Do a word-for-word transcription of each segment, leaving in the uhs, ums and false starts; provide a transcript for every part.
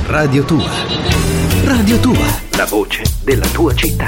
Radio Tua. Radio Tua, la voce della tua città.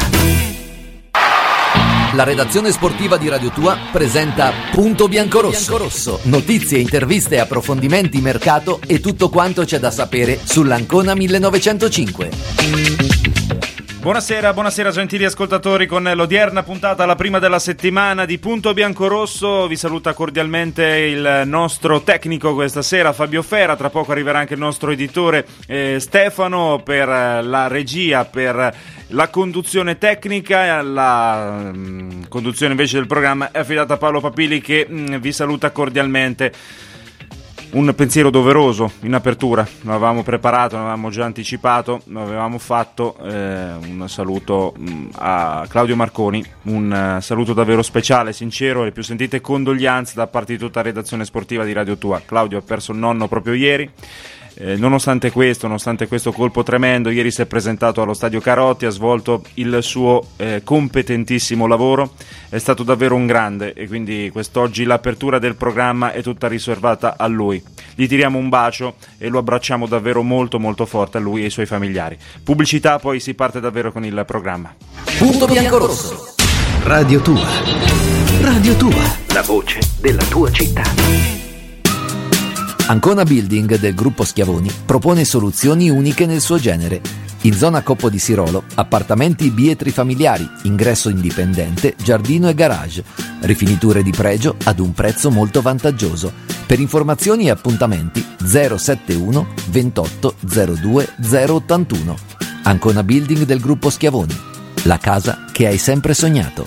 La redazione sportiva di Radio Tua presenta Punto Biancorosso. Biancorosso. Notizie, interviste, approfondimenti, mercato e tutto quanto c'è da sapere sull'Ancona millenovecentocinque. Buonasera, buonasera gentili ascoltatori, con l'odierna puntata, la prima della settimana di Punto Biancorosso. Vi saluta cordialmente il nostro tecnico questa sera, Fabio Fera. Tra poco arriverà anche il nostro editore eh, Stefano per la regia, per la conduzione tecnica. La mh, conduzione invece del programma è affidata a Paolo Papili, che mh, vi saluta cordialmente. Un pensiero doveroso in apertura, lo avevamo preparato, lo avevamo già anticipato, lo avevamo fatto, eh, un saluto mh, a Claudio Marconi, un uh, saluto davvero speciale, sincero, le più sentite condoglianze da parte di tutta la redazione sportiva di Radio Tua. Claudio ha perso il nonno proprio ieri. Eh, nonostante questo, nonostante questo colpo tremendo, ieri si è presentato allo Stadio Carotti, ha svolto il suo eh, competentissimo lavoro, è stato davvero un grande, e quindi quest'oggi l'apertura del programma è tutta riservata a lui. Gli tiriamo un bacio e lo abbracciamo davvero molto molto forte, a lui e ai suoi familiari. Pubblicità, poi si parte davvero con il programma. Punto Biancorosso. Radio Tua. Radio Tua, la voce della tua città. Ancona Building del gruppo Schiavoni propone soluzioni uniche nel suo genere. In zona Coppo di Sirolo, appartamenti bietri familiari, ingresso indipendente, giardino e garage, rifiniture di pregio ad un prezzo molto vantaggioso. Per informazioni e appuntamenti zero sette uno ventotto zero due zero ottantuno. Ancona Building del gruppo Schiavoni, la casa che hai sempre sognato.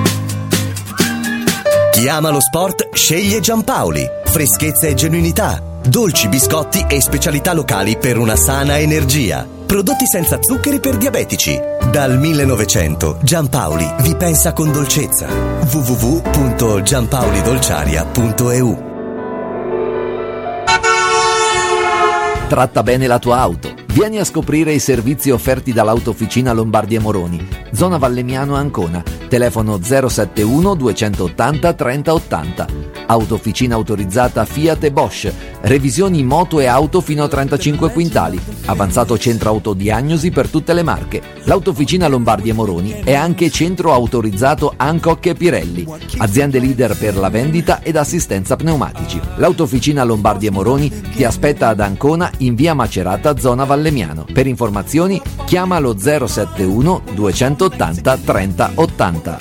Chi ama lo sport sceglie Giampaoli. Freschezza e genuinità, dolci, biscotti e specialità locali per una sana energia. Prodotti senza zuccheri per diabetici. Dal millenovecento Giampaoli vi pensa con dolcezza. w w w punto giampaolidolciaria punto e u. Tratta bene la tua auto. Vieni a scoprire i servizi offerti dall'Autofficina Lombardi e Moroni, zona Vallemiano Ancona. Telefono zero sette uno duecentottanta trenta ottanta. Autofficina autorizzata Fiat e Bosch. Revisioni moto e auto fino a trentacinque quintali. Avanzato centro autodiagnosi per tutte le marche. L'Autofficina Lombardi e Moroni è anche centro autorizzato Hancock e Pirelli. Aziende leader per la vendita ed assistenza pneumatici. L'Autofficina Lombardi e Moroni ti aspetta ad Ancona in via Macerata, zona Vallemiano. Per informazioni chiama lo zero sette uno duecentottanta trenta ottanta.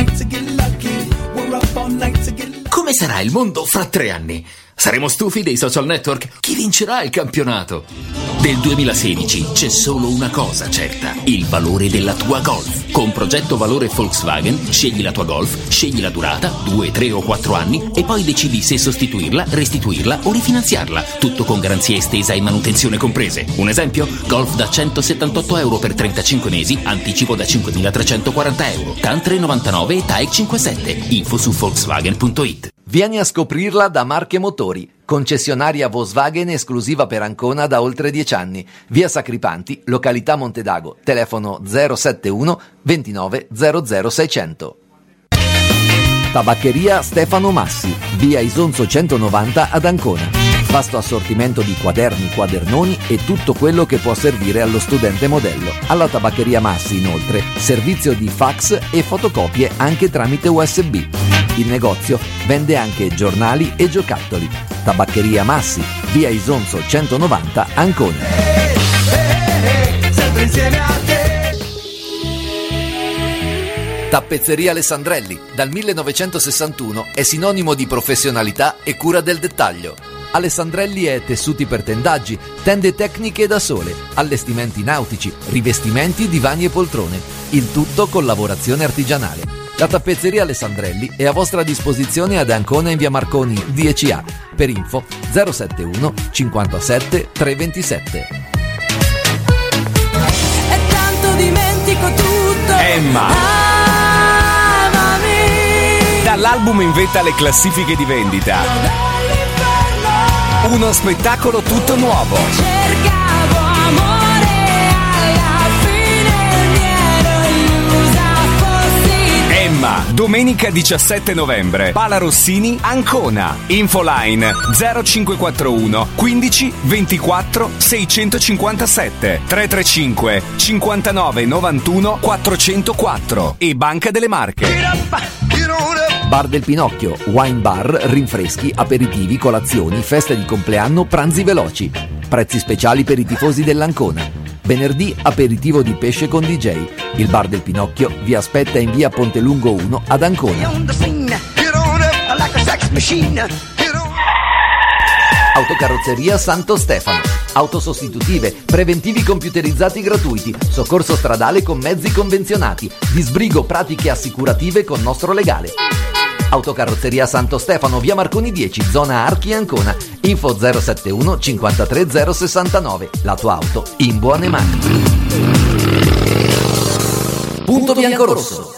Come sarà il mondo fra tre anni? Saremo stufi dei social network? Chi vincerà il campionato? Del duemilasedici c'è solo una cosa certa: il valore della tua Golf. Con progetto valore Volkswagen scegli la tua Golf, scegli la durata, due, tre o quattro anni, e poi decidi se sostituirla, restituirla o rifinanziarla. Tutto con garanzia estesa e manutenzione comprese. Un esempio? Golf da centosettantotto euro per trentacinque mesi, anticipo da cinquemilatrecentoquaranta euro, T A N tre novantanove e T A E C cinquantasette. Info su Volkswagen punto it. Vieni a scoprirla da Marche Motori, concessionaria Volkswagen esclusiva per Ancona da oltre dieci anni. Via Sacripanti, località Montedago, telefono zero sette uno ventinove zero zero seicento. Tabaccheria Stefano Massi, via Isonzo centonovanta ad Ancona. Vasto assortimento di quaderni, quadernoni e tutto quello che può servire allo studente modello. Alla Tabaccheria Massi, inoltre, servizio di fax e fotocopie anche tramite U S B. Il negozio vende anche giornali e giocattoli. Tabaccheria Massi, via Isonzo centonovanta, Ancona. Hey, hey, hey, sempre insieme a te. Tappezzeria Alessandrelli, dal millenovecentosessantuno, è sinonimo di professionalità e cura del dettaglio. Alessandrelli è tessuti per tendaggi, tende tecniche da sole, allestimenti nautici, rivestimenti, divani e poltrone. Il tutto con lavorazione artigianale. La tappezzeria Alessandrelli è a vostra disposizione ad Ancona in via Marconi dieci A. Per info zero sette uno cinquantasette trecentoventisette. E tanto dimentico tutto. Emma. Dall'album in vetta alle classifiche di vendita. Uno spettacolo tutto nuovo. Cercavo amore, alla fine mi ero illusa fossi. Emma, Domenica diciassette novembre, Pala Rossini, Ancona. Infoline zero cinque quattro uno quindici ventiquattro seicentocinquantasette tre tre cinque cinquantanove novantuno quattrocentoquattro e Banca delle Marche. Bar del Pinocchio, wine bar, rinfreschi, aperitivi, colazioni, feste di compleanno, pranzi veloci. Prezzi speciali per i tifosi dell'Ancona. Venerdì aperitivo di pesce con D J. Il Bar del Pinocchio vi aspetta in via Pontelungo uno ad Ancona. Autocarrozzeria Santo Stefano. Auto sostitutive, preventivi computerizzati gratuiti, soccorso stradale con mezzi convenzionati, disbrigo pratiche assicurative con nostro legale. Autocarrozzeria Santo Stefano, via Marconi dieci, zona Archi Ancona. Info zero sette uno cinquantatré zero sessantanove. La tua auto in buone mani. Punto biancorosso.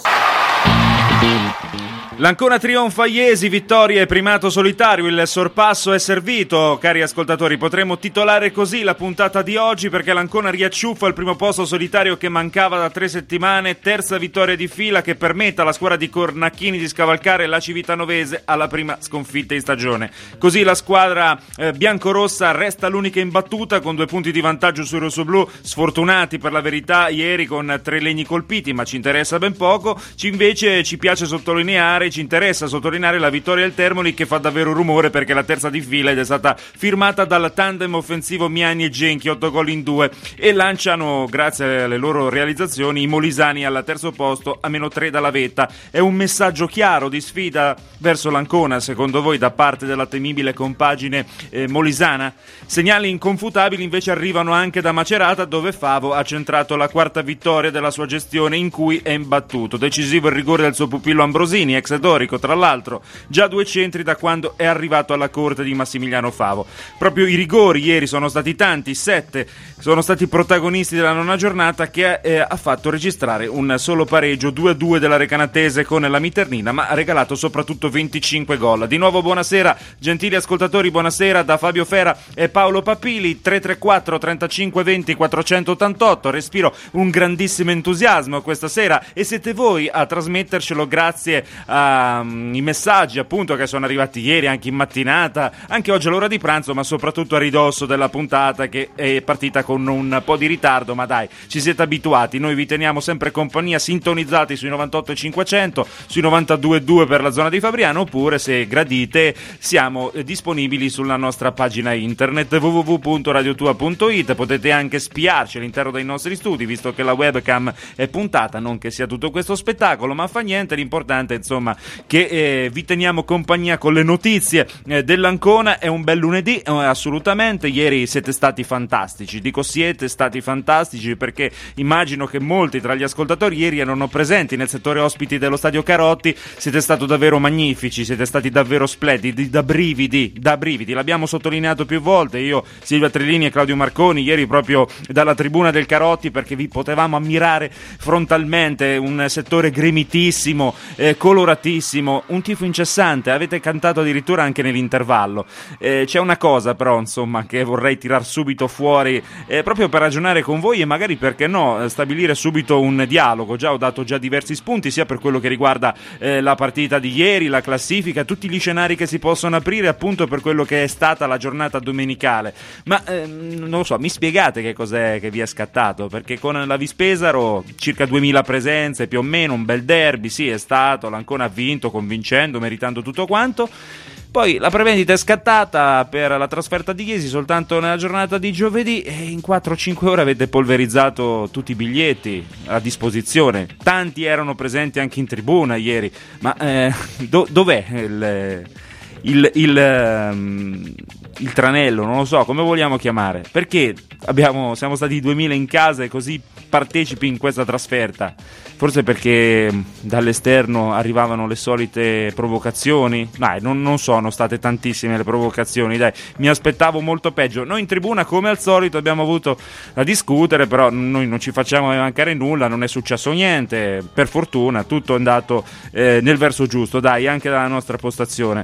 L'Ancona trionfa Iesi, vittoria e primato solitario, il sorpasso è servito, cari ascoltatori, potremmo titolare così la puntata di oggi perché l'Ancona riacciuffa il primo posto solitario che mancava da tre settimane, terza vittoria di fila che permette alla squadra di Cornacchini di scavalcare la Civitanovese alla prima sconfitta in stagione. Così la squadra eh, biancorossa resta l'unica imbattuta con due punti di vantaggio sui rossoblù, sfortunati per la verità ieri con tre legni colpiti, ma ci interessa ben poco, ci invece ci piace sottolineare ci interessa sottolineare la vittoria del Termoli che fa davvero rumore perché la terza di fila ed è stata firmata dal tandem offensivo Miani e Genchi, otto gol in due, e lanciano grazie alle loro realizzazioni i molisani al terzo posto a meno tre dalla vetta. È un messaggio chiaro di sfida verso l'Ancona secondo voi da parte della temibile compagine eh, molisana? Segnali inconfutabili invece arrivano anche da Macerata dove Favo ha centrato la quarta vittoria della sua gestione in cui è imbattuto. Decisivo il rigore del suo pupillo Ambrosini, ex dorico tra l'altro, già due centri da quando è arrivato alla corte di Massimiliano Favo. Proprio i rigori ieri sono stati tanti, sette, sono stati protagonisti della nona giornata che eh, ha fatto registrare un solo pareggio due a due della Recanatese con la Miternina, ma ha regalato soprattutto venticinque gol. Di nuovo buonasera gentili ascoltatori, buonasera da Fabio Fera e Paolo Papili. Tre tre quattro trentacinque venti quattrocentottantotto, respiro un grandissimo entusiasmo questa sera e siete voi a trasmettercelo grazie a Um, i messaggi appunto che sono arrivati ieri anche in mattinata, anche oggi all'ora di pranzo, ma soprattutto a ridosso della puntata che è partita con un po' di ritardo, ma dai, ci siete abituati, noi vi teniamo sempre compagnia sintonizzati sui novantotto e cinquecento, sui novantadue e due per la zona di Fabriano, oppure se gradite siamo eh, disponibili sulla nostra pagina internet w w w punto radio tua punto it. Potete anche spiarci all'interno dei nostri studi visto che la webcam è puntata, non che sia tutto questo spettacolo, ma fa niente, l'importante insomma che eh, vi teniamo compagnia con le notizie eh, dell'Ancona. È un bel lunedì, eh, assolutamente. Ieri siete stati fantastici, dico siete stati fantastici perché immagino che molti tra gli ascoltatori ieri erano presenti nel settore ospiti dello Stadio Carotti. Siete stati davvero magnifici, siete stati davvero splendidi, da brividi, da brividi, l'abbiamo sottolineato più volte io, Silvia Trellini e Claudio Marconi ieri proprio dalla tribuna del Carotti perché vi potevamo ammirare frontalmente, un settore gremitissimo, eh, coloratissimo, un tifo incessante, avete cantato addirittura anche nell'intervallo. Eh, c'è una cosa però insomma che vorrei tirar subito fuori eh, proprio per ragionare con voi e magari perché no stabilire subito un dialogo. Già ho dato già diversi spunti sia per quello che riguarda eh, la partita di ieri, la classifica, tutti gli scenari che si possono aprire appunto per quello che è stata la giornata domenicale, ma eh, non lo so, mi spiegate che cos'è che vi è scattato? Perché con la Vispesaro circa duemila presenze più o meno, un bel derby, sì è stato, l'Ancona ha vinto convincendo, meritando tutto quanto. Poi la prevendita è scattata per la trasferta di Iesi soltanto nella giornata di giovedì e in quattro cinque ore avete polverizzato tutti i biglietti a disposizione. Tanti erano presenti anche in tribuna ieri, ma eh, do, dov'è il, il, il, um, il tranello? Non lo so, come vogliamo chiamare? Perché abbiamo, siamo stati duemila in casa e così partecipi in questa trasferta? Forse perché dall'esterno arrivavano le solite provocazioni? Dai, non, non sono state tantissime le provocazioni, dai, mi aspettavo molto peggio. Noi in tribuna come al solito abbiamo avuto da discutere, però noi non ci facciamo mancare nulla, non è successo niente, per fortuna tutto è andato eh, nel verso giusto, dai, anche dalla nostra postazione.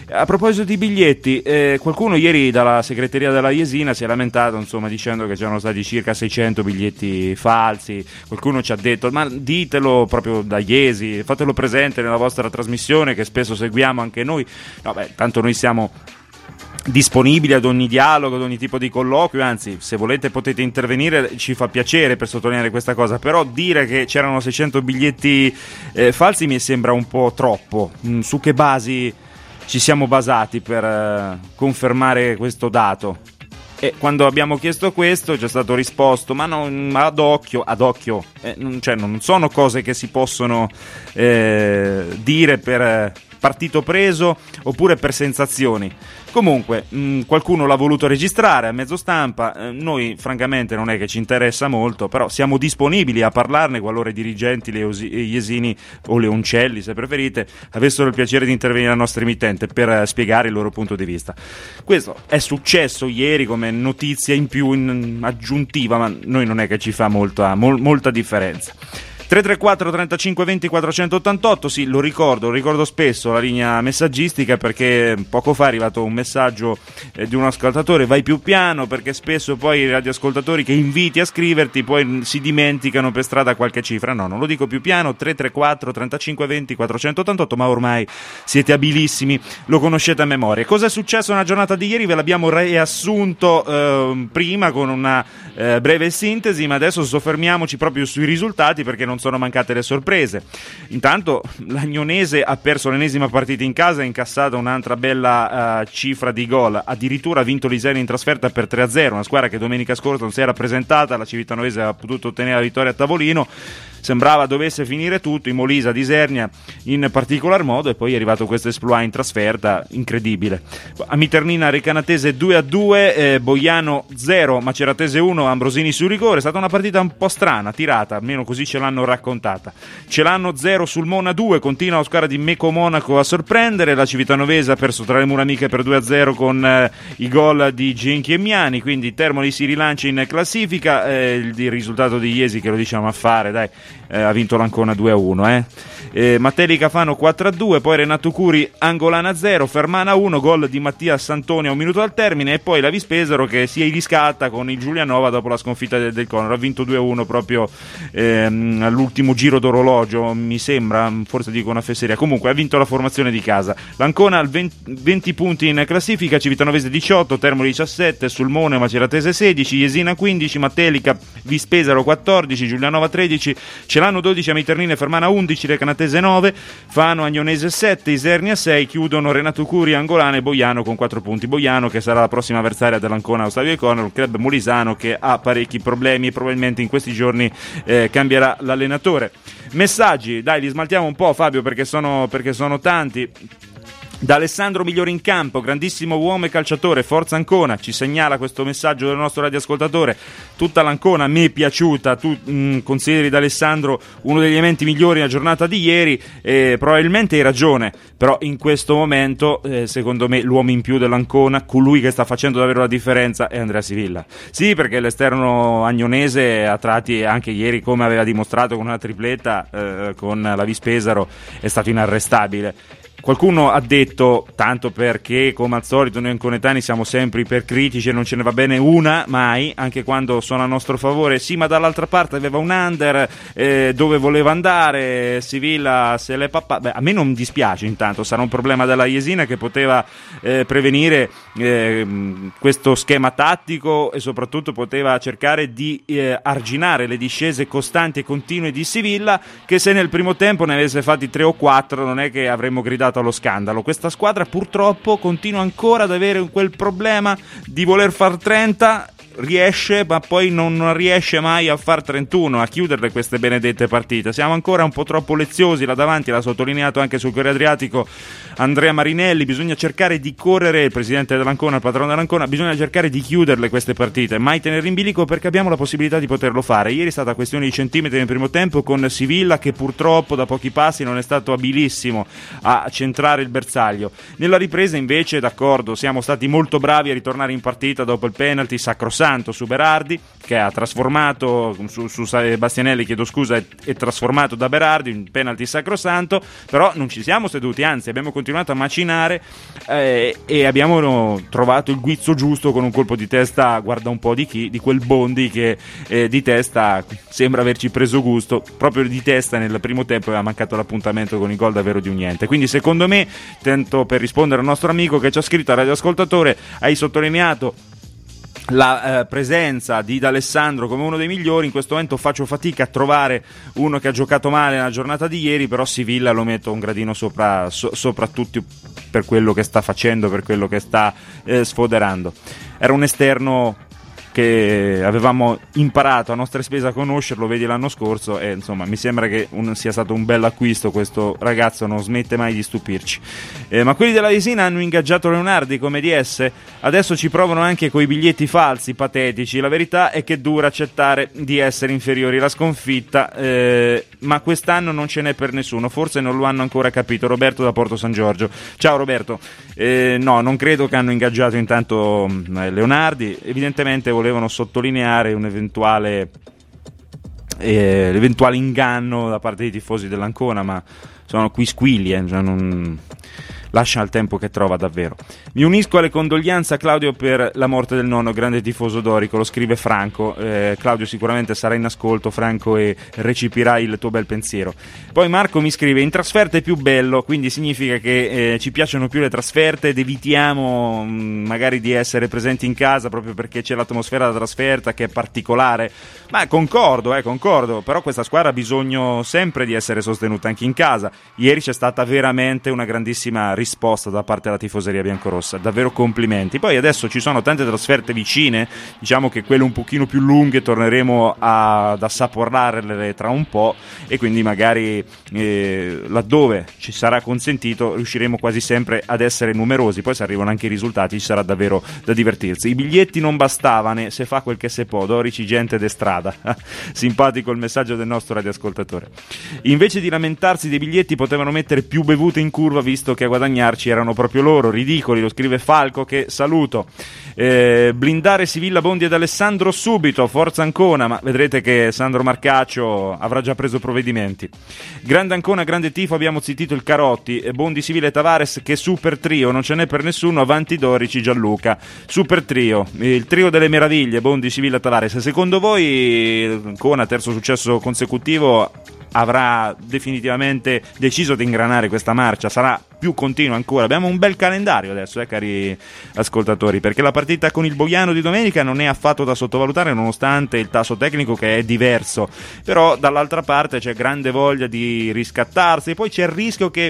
A proposito di biglietti, eh, qualcuno ieri dalla segreteria della Jesina si è lamentato, insomma, dicendo che c'erano stati circa seicento biglietti falsi. Qualcuno ci ha detto: ma ditelo proprio da Jesi, fatelo presente nella vostra trasmissione che spesso seguiamo anche noi. No, beh, tanto noi siamo disponibili ad ogni dialogo, ad ogni tipo di colloquio, anzi, se volete potete intervenire, ci fa piacere per sottolineare questa cosa, però dire che c'erano seicento biglietti eh, falsi mi sembra un po' troppo. Mm, su che basi ci siamo basati per eh, confermare questo dato? E quando abbiamo chiesto questo ci è stato risposto: ma non, ad occhio, ad occhio, eh, non, cioè non sono cose che si possono eh, dire per partito preso oppure per sensazioni. Comunque mh, qualcuno l'ha voluto registrare a mezzo stampa, eh, noi francamente non è che ci interessa molto, però siamo disponibili a parlarne qualora i dirigenti le osi- Jesini o Leoncelli, se preferite, avessero il piacere di intervenire al nostro emittente per eh, spiegare il loro punto di vista. Questo è successo ieri come notizia in più, in aggiuntiva, ma noi non è che ci fa molta, mol- molta differenza. tre tre quattro trentacinque venti quattrocentottantotto, sì, lo ricordo, lo ricordo spesso la linea messaggistica, perché poco fa è arrivato un messaggio eh, di un ascoltatore: vai più piano, perché spesso poi i radioascoltatori che inviti a scriverti poi si dimenticano per strada qualche cifra. No, non lo dico più piano, tre tre quattro trentacinque venti quattrocentottantotto, ma ormai siete abilissimi, lo conoscete a memoria. Cosa è successo nella giornata di ieri? Ve l'abbiamo riassunto eh, prima con una eh, breve sintesi, ma adesso soffermiamoci proprio sui risultati, perché non sono mancate le sorprese. Intanto l'Agnonese ha perso l'ennesima partita in casa, ha incassato un'altra bella uh, cifra di gol, addirittura ha vinto l'Isernia in trasferta per tre a zero, una squadra che domenica scorsa non si era presentata, la Civitanovese ha potuto ottenere la vittoria a tavolino. Sembrava dovesse finire tutto, in Molise ad Isernia in particolar modo, e poi è arrivato questo exploit in trasferta incredibile. A Miternina Recanatese due a due, eh, Boiano zero, Maceratese uno, Ambrosini su rigore. È stata una partita un po' strana, tirata, almeno così ce l'hanno raccontata. Celano zero, Sulmona due, continua la squadra di Meco Monaco a sorprendere. La Civitanovese ha perso tra le mura amiche per due a zero con eh, i gol di Genchi e Miani, quindi Termoli si rilancia in classifica. Eh, il, il risultato di Iesi che lo diciamo a fare, dai. Eh, ha vinto l'Ancona due a uno, eh. eh, Mattelli Cafano quattro a due, poi Renato Curi Angolana zero, Fermana uno, gol di Mattia Santoni a un minuto al termine, e poi la Vispesaro che si riscatta con il Giulianova dopo la sconfitta del, del Conor. Ha vinto due a uno proprio ehm, all'ultimo giro d'orologio, mi sembra, forse dico una fesseria, comunque ha vinto la formazione di casa. L'Ancona al venti, venti punti in classifica, Civitanovese diciotto, Termoli diciassette, Sulmone Maceratese sedici, Jesina quindici, Mattelica Vispesaro quattordici, Giulianova tredici, Celano dodici, Amiternina e Fermana undici, Recanatese nove, Fano Agnonese sette, Isernia sei, chiudono Renato Curi, Angolana e Boiano con quattro punti. Boiano che sarà la prossima avversaria dell'Ancona allo Stadio Conor, un club molisano che ha parecchi problemi e probabilmente in questi giorni eh, cambierà l'allenatore. Messaggi, dai, li smaltiamo un po', Fabio, perché sono, perché sono tanti. Da Alessandro Migliore in campo, grandissimo uomo e calciatore, forza Ancona, ci segnala questo messaggio del nostro radioascoltatore. Tutta l'Ancona a me è piaciuta, tu mh, consideri da Alessandro uno degli elementi migliori nella giornata di ieri, e probabilmente hai ragione, però in questo momento eh, secondo me l'uomo in più dell'Ancona, colui che sta facendo davvero la differenza, è Andrea Sivilla. Sì, perché l'esterno agnonese a tratti, anche ieri come aveva dimostrato con una tripletta eh, con la Vispesaro, è stato inarrestabile. Qualcuno ha detto, tanto perché come al solito noi anconetani siamo sempre ipercritici e non ce ne va bene una mai, anche quando sono a nostro favore, sì, ma dall'altra parte aveva un under eh, dove voleva andare, Sivilla se l'è papà. Beh, a me non dispiace, intanto sarà un problema della Jesina che poteva eh, prevenire eh, questo schema tattico, e soprattutto poteva cercare di eh, arginare le discese costanti e continue di Sivilla, che se nel primo tempo ne avesse fatti tre o quattro non è che avremmo gridato allo scandalo. Questa squadra purtroppo continua ancora ad avere quel problema di voler far trenta, riesce ma poi non riesce mai a far trentuno, a chiuderle queste benedette partite. Siamo ancora un po' troppo leziosi là davanti, l'ha sottolineato anche sul Corriere Adriatico Andrea Marinelli. Bisogna cercare di correre, il presidente dell'Ancona, il patrono dell'Ancona, bisogna cercare di chiuderle queste partite, mai tenere in bilico, perché abbiamo la possibilità di poterlo fare. Ieri è stata questione di centimetri nel primo tempo con Sivilla che purtroppo da pochi passi non è stato abilissimo a centrare il bersaglio. Nella ripresa invece, d'accordo, siamo stati molto bravi a ritornare in partita dopo il penalty sacrosanto Sacrosanto su Berardi, che ha trasformato su, su Bastianelli, chiedo scusa, è, è trasformato da Berardi, un penalty sacrosanto, però non ci siamo seduti, anzi abbiamo continuato a macinare eh, e abbiamo trovato il guizzo giusto con un colpo di testa, guarda un po' di chi, di quel Bondi che eh, di testa sembra averci preso gusto, proprio di testa nel primo tempo aveva mancato l'appuntamento con il gol davvero di un niente. Quindi secondo me, tento per rispondere al nostro amico che ci ha scritto, al radioascoltatore, hai sottolineato la eh, presenza di D'Alessandro come uno dei migliori. In questo momento faccio fatica a trovare uno che ha giocato male nella giornata di ieri, però Sivilla lo metto un gradino sopra, so, sopra tutti per quello che sta facendo, per quello che sta eh, sfoderando. Era un esterno che avevamo imparato a nostre spese a conoscerlo, vedi l'anno scorso, e insomma mi sembra che un, sia stato un bel acquisto. Questo ragazzo non smette mai di stupirci. Eh, ma quelli della Jesina hanno ingaggiato Leonardi come D S, adesso ci provano anche coi biglietti falsi, patetici. La verità è che dura accettare di essere inferiori alla sconfitta, eh, ma quest'anno non ce n'è per nessuno, forse non lo hanno ancora capito. Roberto da Porto San Giorgio. Ciao Roberto. Eh, no, non credo che hanno ingaggiato intanto eh, Leonardi, evidentemente volevano sottolineare un eventuale eh, l'eventuale inganno da parte dei tifosi dell'Ancona, ma sono quisquili, eh, cioè non lascia il tempo che trova davvero. Mi unisco alle condoglianze a Claudio per la morte del nonno, grande tifoso dorico, lo scrive Franco. eh, Claudio sicuramente sarà in ascolto, Franco, e recepirà il tuo bel pensiero. Poi Marco mi scrive: in trasferta è più bello, quindi significa che eh, ci piacciono più le trasferte ed evitiamo mh, magari di essere presenti in casa proprio perché c'è l'atmosfera da trasferta che è particolare. Ma concordo, eh, concordo, però questa squadra ha bisogno sempre di essere sostenuta anche in casa. Ieri c'è stata veramente una grandissima risposta da parte della tifoseria biancorossa, davvero complimenti. Poi adesso ci sono tante trasferte vicine, diciamo che quelle un pochino più lunghe torneremo a, ad assaporarle tra un po', e quindi magari eh, laddove ci sarà consentito riusciremo quasi sempre ad essere numerosi. Poi se arrivano anche i risultati ci sarà davvero da divertirsi. I biglietti non bastavano, se fa quel che se può, dorici gente de strada. Simpatico il messaggio del nostro radioascoltatore. Invece di lamentarsi dei biglietti potevano mettere più bevute in curva, visto che a guadagnarci erano proprio loro. Ridicoli, lo scrive Falco, che saluto. Eh, blindare Sivilla, Bondi ed Alessandro subito, forza Ancona, ma vedrete che Sandro Marcaccio avrà già preso provvedimenti. Grande Ancona, grande tifo, abbiamo zittito il Carotti. Bondi, Sivilla e Tavares, che super trio, non ce n'è per nessuno, avanti Dorici, Gianluca. Super trio, il trio delle meraviglie, Bondi, Sivilla e Tavares. Secondo voi Ancona, terzo successo consecutivo, avrà definitivamente deciso di ingranare questa marcia? Sarà più continua ancora? Abbiamo un bel calendario adesso, eh, cari ascoltatori, perché la partita con il Boiano di domenica non è affatto da sottovalutare, nonostante il tasso tecnico che è diverso, però dall'altra parte c'è grande voglia di riscattarsi, e poi c'è il rischio che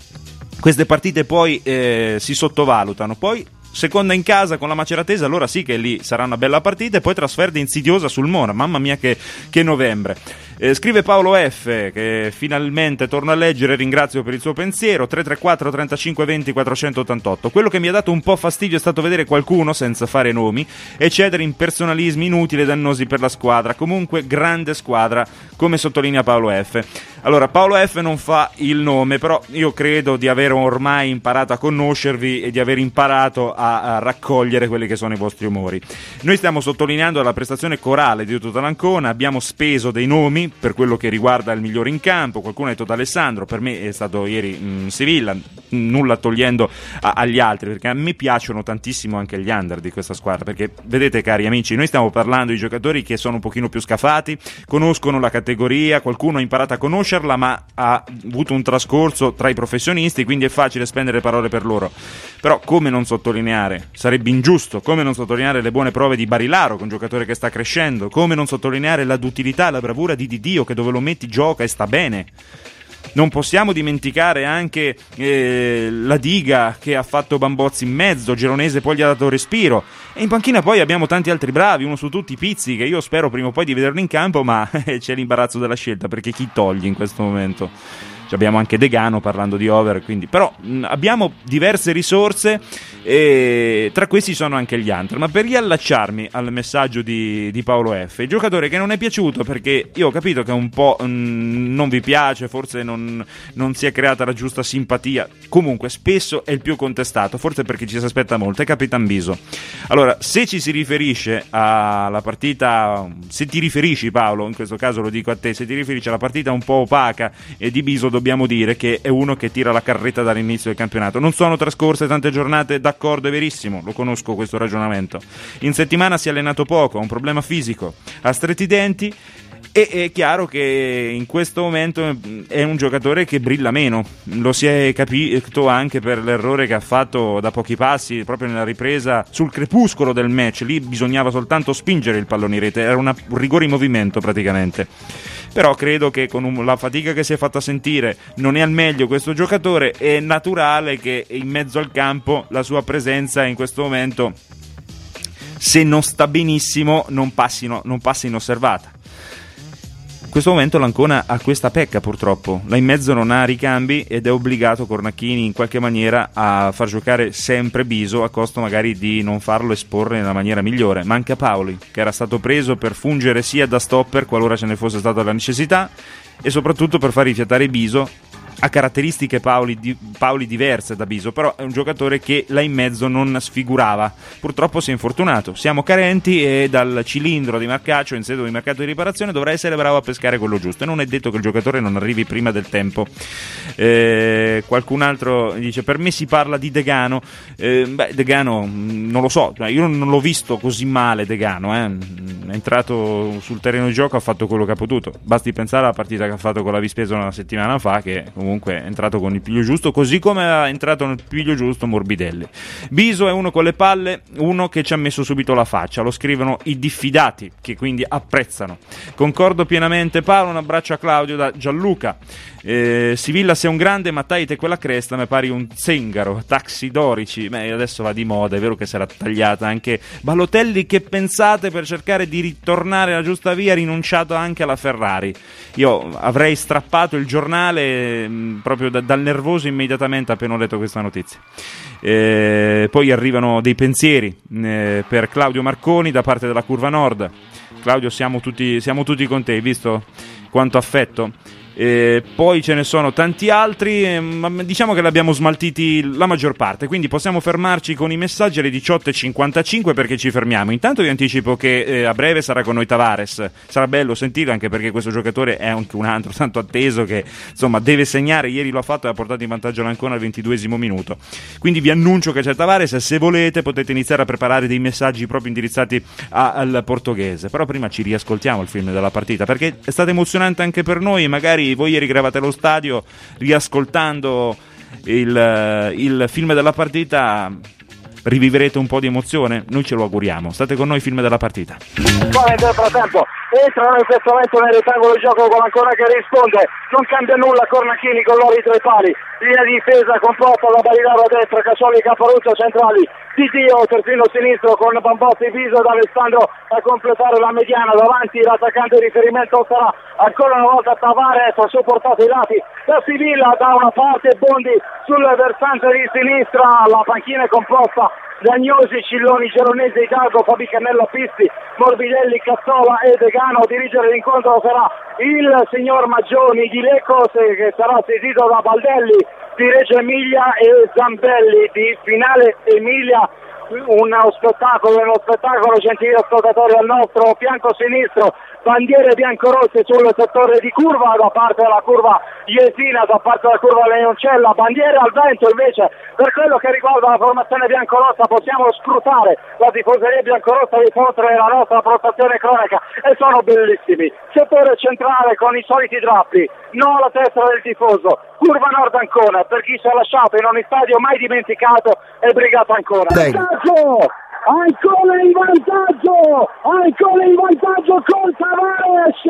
queste partite poi eh, si sottovalutano. Poi seconda in casa con la Maceratese, allora sì che lì sarà una bella partita, e poi trasferta insidiosa sul Mona, mamma mia che, che novembre. Eh, scrive Paolo F, che finalmente torno a leggere, ringrazio per il suo pensiero. Tre tre quattro trentacinque venti quattrocentottantotto. Quello che mi ha dato un po' fastidio è stato vedere qualcuno, senza fare nomi, eccedere in personalismi inutili e dannosi per la squadra. Comunque grande squadra, come sottolinea Paolo F. Allora, Paolo F non fa il nome, però io credo di aver ormai imparato a conoscervi e di aver imparato a, a raccogliere quelli che sono i vostri umori. Noi stiamo sottolineando la prestazione corale di tutta l'Ancona, abbiamo speso dei nomi per quello che riguarda il migliore in campo. Qualcuno ha detto D'Alessandro, per me è stato ieri mh, Sivilla, nulla togliendo a, agli altri, perché a me piacciono tantissimo anche gli under di questa squadra, perché vedete cari amici, noi stiamo parlando di giocatori che sono un pochino più scafati, conoscono la categoria, qualcuno ha imparato a conoscerla ma ha avuto un trascorso tra i professionisti, quindi è facile spendere parole per loro. Però come non sottolineare, sarebbe ingiusto, come non sottolineare le buone prove di Barilaro, che è un giocatore che sta crescendo, come non sottolineare la duttilità e la bravura di Di Dio, che dove lo metti gioca e sta bene. Non possiamo dimenticare anche eh, la diga che ha fatto Bambozzi in mezzo, Geronese poi gli ha dato respiro, e in panchina poi abbiamo tanti altri bravi, uno su tutti Pizzi, che io spero prima o poi di vederlo in campo, ma c'è l'imbarazzo della scelta, perché chi togli in questo momento? abbiamo anche Degano parlando di over, quindi però mh, abbiamo diverse risorse e tra questi sono anche gli altri. Ma per riallacciarmi al messaggio di, di Paolo F, il giocatore che non è piaciuto, perché io ho capito che un po' mh, non vi piace, forse non, non si è creata la giusta simpatia, comunque spesso è il più contestato, forse perché ci si aspetta molto, è Capitan Biso. Allora, se ci si riferisce alla partita, se ti riferisci Paolo, in questo caso lo dico a te, se ti riferisci alla partita un po' opaca e di Biso, dobbiamo dire che è uno che tira la carretta dall'inizio del campionato. Non sono trascorse tante giornate, d'accordo, è verissimo, lo conosco questo ragionamento. In settimana si è allenato poco, ha un problema fisico, ha stretti denti e è chiaro che in questo momento è un giocatore che brilla meno. Lo si è capito anche per l'errore che ha fatto da pochi passi proprio nella ripresa sul crepuscolo del match. Lì bisognava soltanto spingere il pallone in rete, era una, un rigore in movimento praticamente. Però credo che con un, la fatica che si è fatta sentire non è al meglio questo giocatore, è naturale che in mezzo al campo la sua presenza in questo momento, se non sta benissimo, non passi, no, non passi inosservata. In questo momento l'Ancona ha questa pecca purtroppo, là in mezzo non ha ricambi ed è obbligato Cornacchini in qualche maniera a far giocare sempre Biso, a costo magari di non farlo esporre nella maniera migliore. Manca Paoli, che era stato preso per fungere sia da stopper qualora ce ne fosse stata la necessità e soprattutto per far rifiatare Biso. Ha caratteristiche Paoli, di, Paoli diverse da Biso, però è un giocatore che là in mezzo non sfigurava. Purtroppo si è infortunato, siamo carenti e dal cilindro di Marcaccio in sede di mercato di riparazione dovrà essere bravo a pescare quello giusto, e non è detto che il giocatore non arrivi prima del tempo. Eh, qualcun altro dice: per me si parla di Degano. eh, beh, Degano non lo so, io non l'ho visto così male Degano, eh. È entrato sul terreno di gioco, ha fatto quello che ha potuto, basti pensare alla partita che ha fatto con la Vispesa una settimana fa, che comunque è entrato con il piglio giusto, così come è entrato nel piglio giusto Morbidelli. Biso è uno con le palle, uno che ci ha messo subito la faccia, lo scrivono i diffidati, che quindi apprezzano. Concordo pienamente Paolo, un abbraccio a Claudio da Gianluca. Eh, Sivilla sei un grande, ma tagliate quella cresta, mi pari un zingaro, taxidorici. Beh, adesso va di moda, è vero che sarà tagliata anche Balotelli. Che pensate per cercare di ritornare alla giusta via, rinunciato anche alla Ferrari? Io avrei strappato il giornale mh, proprio da, dal nervoso immediatamente appena ho letto questa notizia. Eh, poi arrivano dei pensieri eh, per Claudio Marconi da parte della Curva Nord. Claudio, siamo tutti, siamo tutti con te, hai visto quanto affetto? E poi ce ne sono tanti altri, ma diciamo che li abbiamo smaltiti la maggior parte, quindi possiamo fermarci con i messaggi alle diciotto e cinquantacinque, perché ci fermiamo. Intanto vi anticipo che eh, a breve sarà con noi Tavares, sarà bello sentirlo, anche perché questo giocatore è anche un altro tanto atteso che insomma deve segnare. Ieri lo ha fatto e ha portato in vantaggio l'Ancona al ventiduesimo minuto, quindi vi annuncio che c'è Tavares e se volete potete iniziare a preparare dei messaggi proprio indirizzati a, al portoghese. Però prima ci riascoltiamo il film della partita, perché è stato emozionante anche per noi. Magari voi ieri gravate allo stadio, riascoltando il, il film della partita rivivrete un po' di emozione, noi ce lo auguriamo. State con noi, film della partita. Nel frattempo entrano in questo momento nel rettangolo di gioco con l'Ancona che risponde, non cambia nulla. Cornacchini con loro i tre pali, linea di difesa composta da Barilaro a destra, Cascioli, Caparuzzo centrali, Di Dio terzino sinistro con Bambozzi, Biso ed Alessandro a completare la mediana. Davanti l'attaccante di riferimento sarà ancora una volta Tavares, ha supportato i lati da Sivilla da una parte, Bondi sul versante di sinistra. La panchina è composta Dagnosi, Cilloni, Geronese, Hidalgo, Fabi Cannella, Pisti, Morbidelli, Cazzola e Degano. A dirigere l'incontro sarà il signor Maggioni di Lecco, che sarà assistito da Baldelli di Reggio Emilia e Zambelli di Finale Emilia. Uno spettacolo, uno spettacolo, gentili ascoltatori. Al nostro fianco sinistro bandiere biancorosse sul settore di curva da parte della curva Jesina, da parte della curva Leoncella, bandiere al vento invece per quello che riguarda la formazione biancorossa. Possiamo scrutare la tifoseria biancorossa di fronte alla nostra postazione cronaca e sono bellissimi. Settore centrale con i soliti drappi, no alla testa del tifoso, curva Nord Ancona, per chi si è lasciato in un stadio mai dimenticato è Brigata Ancona. Ancora in vantaggio, ancora in vantaggio con Tavares,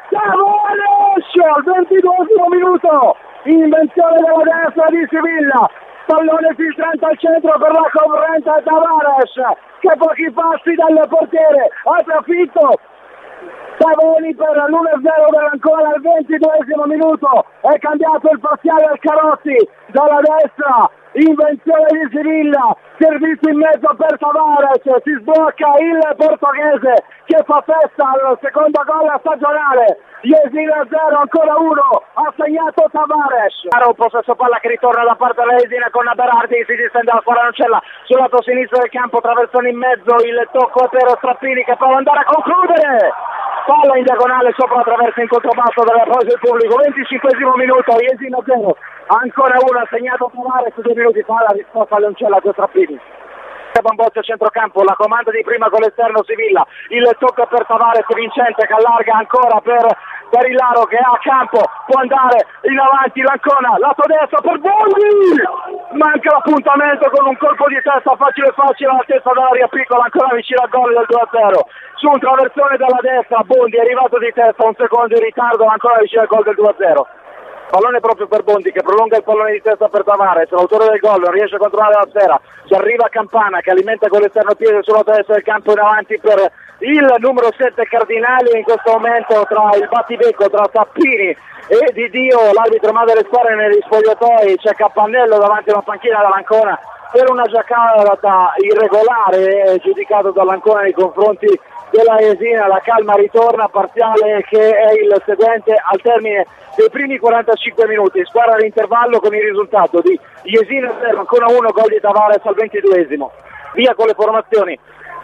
Tavares al ventiduesimo minuto, invenzione della destra di Sivilla, pallone filtrante al centro per la concorrenza Tavares che pochi passi dal portiere ha trafitto Pavoni per l'uno a zero dell'Ancona al ventiduesimo minuto, è cambiato il parziale al Carotti dalla destra, invenzione di Sivilla, servizio in mezzo per Tavares, si sblocca il portoghese che fa festa al secondo gol stagionale. Jesina zero, ancora uno, ha segnato Tavares. Un possesso palla che ritorna da parte della Jesina con Berardi, si distende la Forancella sul lato sinistro del campo, traversone in mezzo, il tocco per Strappini che può andare a concludere. Palla in diagonale sopra la traversa in controbasso della poi del pubblico, venticinquesimo minuto, Jesina zero, ancora uno, ha segnato Tavares due minuti fa, la risposta Leoncella con Strappini. Bambozzi a centrocampo, la comanda di prima con l'esterno Sivilla, il tocco per Tavares vincente che allarga ancora per Barillaro che ha a campo, può andare in avanti l'Ancona, lato destro per Bondi, manca l'appuntamento con un colpo di testa facile facile all'altezza dell'area piccola, ancora vicino al gol del due a zero, su un traversone dalla destra, Bondi è arrivato di testa, un secondo in ritardo, ancora vicino al gol del due a zero. Pallone proprio per Bondi che prolunga il pallone di testa per Tavares, l'autore del gol non riesce a controllare la sfera, ci arriva Campana che alimenta con l'esterno piede sulla destra del campo in avanti per il numero sette Cardinali, in questo momento tra il battibecco tra Tappini e Di Dio l'arbitro manda restare negli spogliatoi, c'è Cappannello davanti alla panchina dell'Ancona per una giocata irregolare giudicato dall'Ancona nei confronti della Jesina. La calma ritorna, parziale che è il seguente al termine dei primi quarantacinque minuti, squadra all'intervallo con il risultato di Jesina zero, Ancona uno, gol di Tavares al ventiduesimo. Via con le formazioni,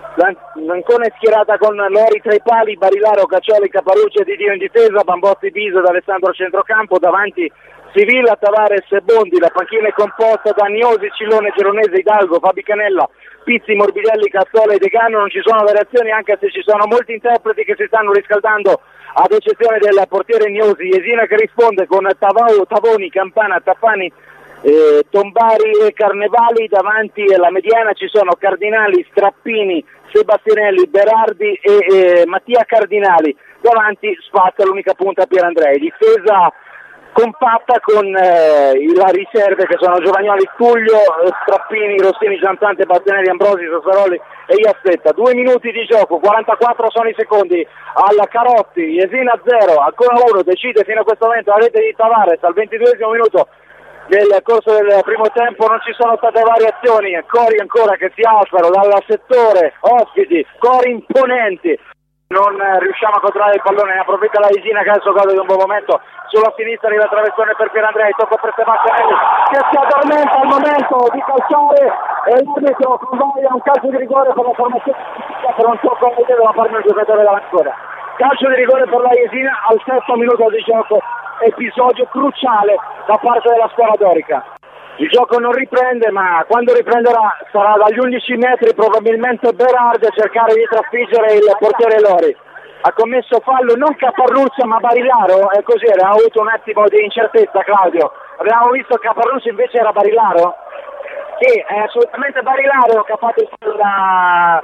l'Ancona è schierata con Lori tra i pali, Barilaro, Caccioli, Caparucci e Di Dio in difesa, Bambozzi, Biso ed Alessandro a centrocampo, davanti Sivilla, Tavares e Bondi, la panchina è composta da Niosi, Cillone, Geronese, Hidalgo, Fabi Canella, Pizzi, Morbidelli, Cazzola e Degano. Non ci sono variazioni anche se ci sono molti interpreti che si stanno riscaldando ad eccezione del portiere Niosi. Jesina che risponde con Tavao, Tavoni, Campana, Tappani, eh, Tombari e Carnevali, davanti alla mediana ci sono Cardinali, Strappini, Sebastianelli, Berardi e eh, Mattia Cardinali, davanti spazio l'unica punta Pierandrei, difesa compatta con eh, le riserve che sono Giovagnoli, Tullio, eh, Strappini, Rossini, Giantante, Bastianelli, Ambrosi, Sassaroli e Iaspetta. Due minuti di gioco, quarantaquattro sono i secondi alla Carotti, Jesina zero, ancora uno, decide fino a questo momento la rete di Tavares al ventiduesimo minuto. Nel corso del primo tempo non ci sono state variazioni, cori ancora che si alzano dal settore, ospiti, cori imponenti. Non riusciamo a controllare il pallone, ne approfitta la Jesina che adesso gode di un buon momento, sulla sinistra arriva il traversone per Pierandrei, tocco per Sebastianelli che si addormenta al momento di calciare e l'arbitro convoglia un calcio di rigore per la formazione per un tocco al piede da parte del giocatore dell'Ancona. Calcio di rigore per la Jesina al sesto minuto di gioco, episodio cruciale da parte della squadra dorica. Il gioco non riprende, ma quando riprenderà sarà dagli undici metri probabilmente Berardi a cercare di trafiggere il portiere Lori. Ha commesso fallo non Caparruccia ma Barilaro, e così era, ha avuto un attimo di incertezza Claudio. Abbiamo visto che Caparruccia invece era Barilaro? Sì, è assolutamente Barilaro che ha fatto il fallo da,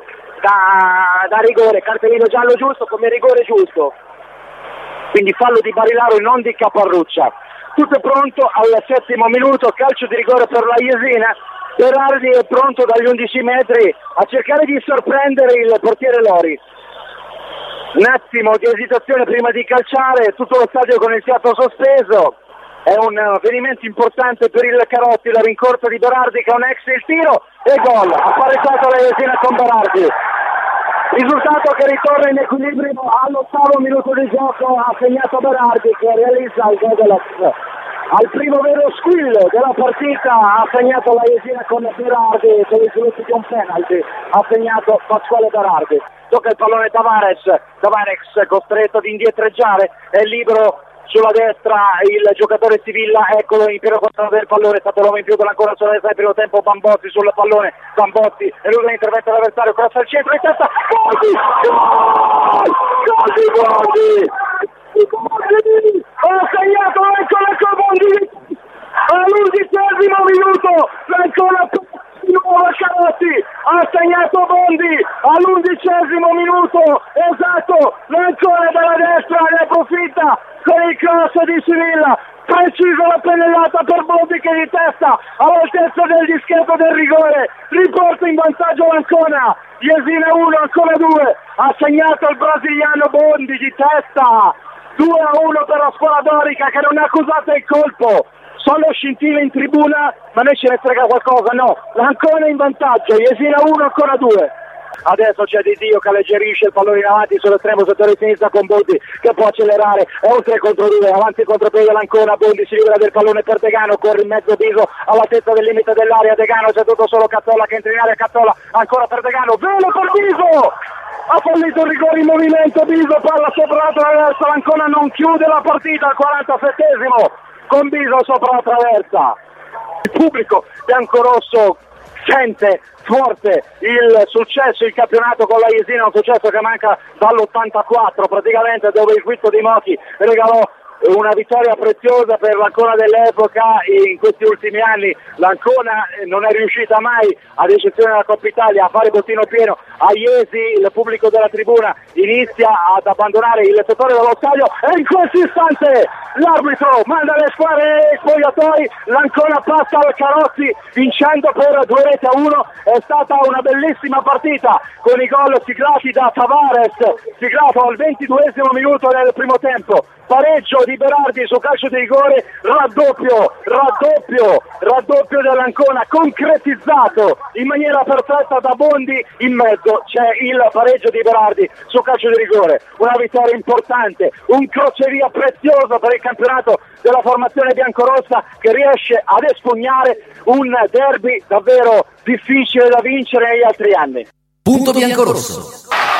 da, da rigore, cartellino giallo giusto come rigore giusto. Quindi fallo di Barilaro e non di Caparruccia. Tutto è pronto al settimo minuto, calcio di rigore per la Jesina. Berardi è pronto dagli undici metri a cercare di sorprendere il portiere Lori. Un attimo di esitazione prima di calciare, tutto lo stadio con il fiato sospeso. È un avvenimento importante per il Carotti, la rincorsa di Berardi che è un ex il tiro e gol. Ha pareggiato la Jesina con Berardi. Risultato che ritorna in equilibrio all'ottavo minuto di gioco, ha segnato Berardi che realizza il gol della al primo vero squillo della partita, ha segnato la Jesina con Berardi con i frutti di un penalty, ha segnato Pasquale Berardi. Tocca il pallone Tavares, Tavares costretto ad indietreggiare, è libero sulla destra il giocatore Sivilla, eccolo in pieno controllo del pallone, è stato l'uomo in più dell'ancora sulla destra nel primo tempo, Bambozzi sul pallone, Bambozzi è lui l'intervento dell'avversario, cross al centro in testa, Bondi! Gol! Gol di Bondi! Bondi! Ha segnato ancora con Bondi! All'undicesimo minuto, ancora di nuovo Carotti, ha segnato Bondi all'undicesimo minuto, esatto, l'ancora dalla destra ne approfitta con il cross di Sivilla, precisa la pennellata per Bondi che di testa all'altezza del dischetto del rigore riporta in vantaggio l'Ancona. Jesina uno, Ancona due, ha segnato il brasiliano Bondi di testa, due a uno per la squadra dorica che non ha accusato il colpo. Solo scintille in tribuna, ma noi ce ne frega qualcosa, no. L'Ancona in vantaggio, Jesina uno, ancora due. Adesso c'è Di Dio che alleggerisce il pallone in avanti sull'estremo settore sinistra con Bondi che può accelerare, è un tre contro due, avanti contro piede l'Ancona, Bondi si libera del pallone per Degano, corre in mezzo Biso all'altezza del limite dell'area, Degano c'è tutto solo Cattola che entra in area, Cattola ancora per Degano, velo per Biso! Ha fallito il rigore in movimento, Biso palla sopra la traversa, l'Ancona non chiude la partita al quarantasettesimo con Biso sopra la traversa. Il pubblico biancorosso sente forte il successo, il campionato con la Jesina, un successo che manca dall'ottantaquattro praticamente, dove il Guizzo di Mochi regalò una vittoria preziosa per l'Ancona dell'epoca. In questi ultimi anni l'Ancona non è riuscita mai, ad eccezione della Coppa Italia, a fare bottino pieno. A Iesi il pubblico della tribuna inizia ad abbandonare il settore dello stadio e in questo istante l'arbitro manda le squadre e spogliatoi, l'Ancona passa al Carozzi vincendo per due reti a uno. È stata una bellissima partita con i gol siglati da Tavares, siglato al ventiduesimo minuto del primo tempo, pareggio di Berardi su calcio di rigore, raddoppio, raddoppio, raddoppio dell'Ancona concretizzato in maniera perfetta da Bondi, in mezzo c'è il pareggio di Berardi su calcio di rigore, una vittoria importante, un crocevia prezioso per il campionato della formazione biancorossa che riesce ad espugnare un derby davvero difficile da vincere negli altri anni. Punto biancorosso.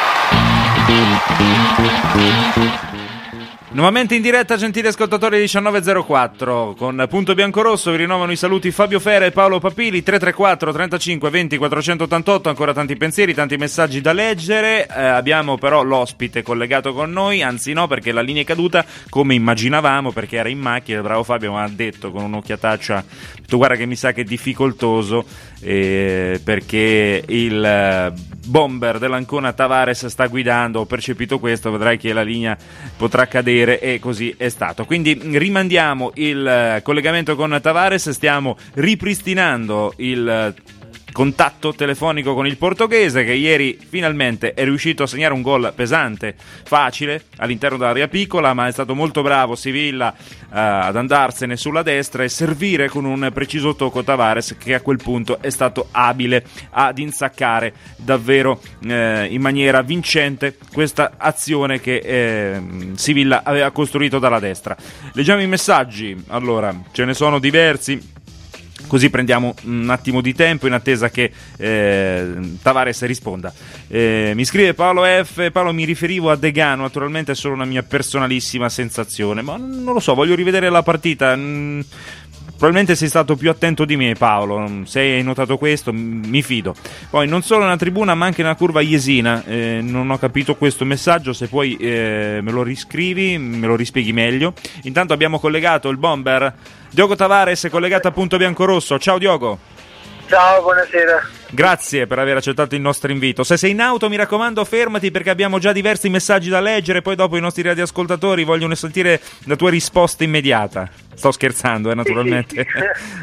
Nuovamente in diretta, gentili ascoltatori, diciannove e zero quattro, con Punto Biancorosso vi rinnovano i saluti Fabio Fera e Paolo Papili. Tre tre quattro trentacinque venti quattrocentottantotto, ancora tanti pensieri, tanti messaggi da leggere. Eh, abbiamo però l'ospite collegato con noi, anzi no, perché la linea è caduta come immaginavamo, perché era in macchina. Il bravo Fabio mi ha detto con un'occhiataccia, tu guarda che mi sa che è difficoltoso, eh, perché il bomber dell'Ancona Tavares sta guidando. Ho percepito questo, vedrai che la linea potrà cadere, e così è stato. Quindi rimandiamo il collegamento con Tavares, stiamo ripristinando il contatto telefonico con il portoghese, che ieri finalmente è riuscito a segnare un gol pesante, facile, all'interno dell'area piccola, ma è stato molto bravo Sivilla uh, ad andarsene sulla destra e servire con un preciso tocco Tavares, che a quel punto è stato abile ad insaccare davvero eh, in maniera vincente questa azione che eh, Sivilla aveva costruito dalla destra. Leggiamo i messaggi, allora ce ne sono diversi, così prendiamo un attimo di tempo in attesa che eh, Tavares risponda. Eh, mi scrive Paolo F. Paolo, mi riferivo a Degano, naturalmente è solo una mia personalissima sensazione, ma non lo so, voglio rivedere la partita. Mm, probabilmente sei stato più attento di me, Paolo, se hai notato questo mi fido. Poi non solo nella tribuna ma anche nella curva Jesina, eh, non ho capito questo messaggio, se poi eh, me lo riscrivi, me lo rispieghi meglio. Intanto abbiamo collegato il bomber Diogo Tavares, collegato a Punto Biancorosso. Ciao Diogo. Ciao, buonasera. Grazie per aver accettato il nostro invito. Se sei in auto, mi raccomando, fermati, perché abbiamo già diversi messaggi da leggere. Poi dopo i nostri radioascoltatori vogliono sentire la tua risposta immediata. Sto scherzando, eh, naturalmente. Sì,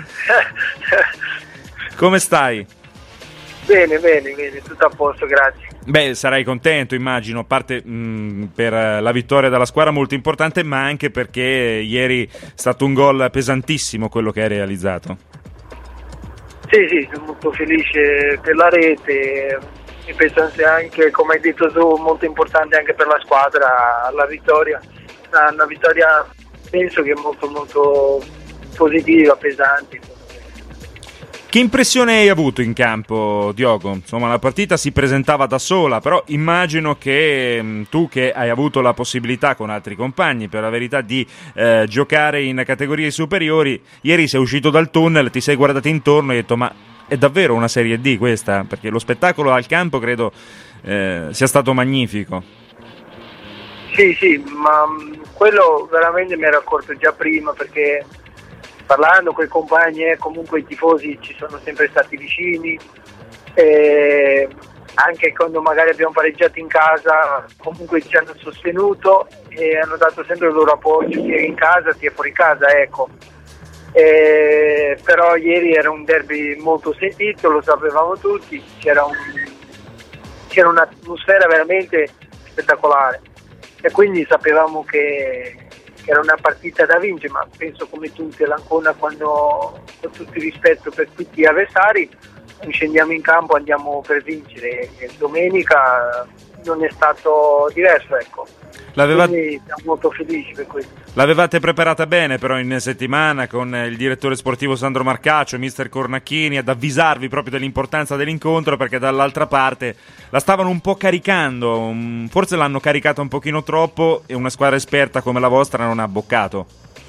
sì. Come stai? Bene, bene, bene, tutto a posto, grazie. Beh, sarai contento, immagino, a parte mh, per la vittoria della squadra molto importante, ma anche perché ieri è stato un gol pesantissimo quello che hai realizzato. Sì, sì, sono molto felice per la rete e penso anche, come hai detto tu, molto importante anche per la squadra la vittoria. Una vittoria penso che è molto molto positiva, pesante. Che impressione hai avuto in campo, Diogo? Insomma, la partita si presentava da sola, però immagino che mh, tu, che hai avuto la possibilità con altri compagni, per la verità, di eh, giocare in categorie superiori, ieri sei uscito dal tunnel, ti sei guardato intorno e hai detto ma è davvero una Serie D questa? Perché lo spettacolo al campo credo eh, sia stato magnifico. Sì, sì, ma quello veramente mi ero accorto già prima, perché parlando con i compagni, eh, comunque i tifosi ci sono sempre stati vicini, eh, anche quando magari abbiamo pareggiato in casa comunque ci hanno sostenuto e hanno dato sempre il loro appoggio sia in casa sia fuori casa, ecco. Eh, però ieri era un derby molto sentito, lo sapevamo tutti, c'era un, c'era un'atmosfera veramente spettacolare e quindi sapevamo che era una partita da vincere, ma penso come tutti l'Ancona, quando, con tutto il rispetto per tutti gli avversari, scendiamo in campo, andiamo per vincere, e domenica non è stato diverso, ecco. L'aveva... Quindi siamo molto felici per questo. L'avevate preparata bene però in settimana con il direttore sportivo Sandro Marcaccio, mister Cornacchini, ad avvisarvi proprio dell'importanza dell'incontro, perché dall'altra parte la stavano un po' caricando, forse l'hanno caricata un pochino troppo e una squadra esperta come la vostra non ha boccato.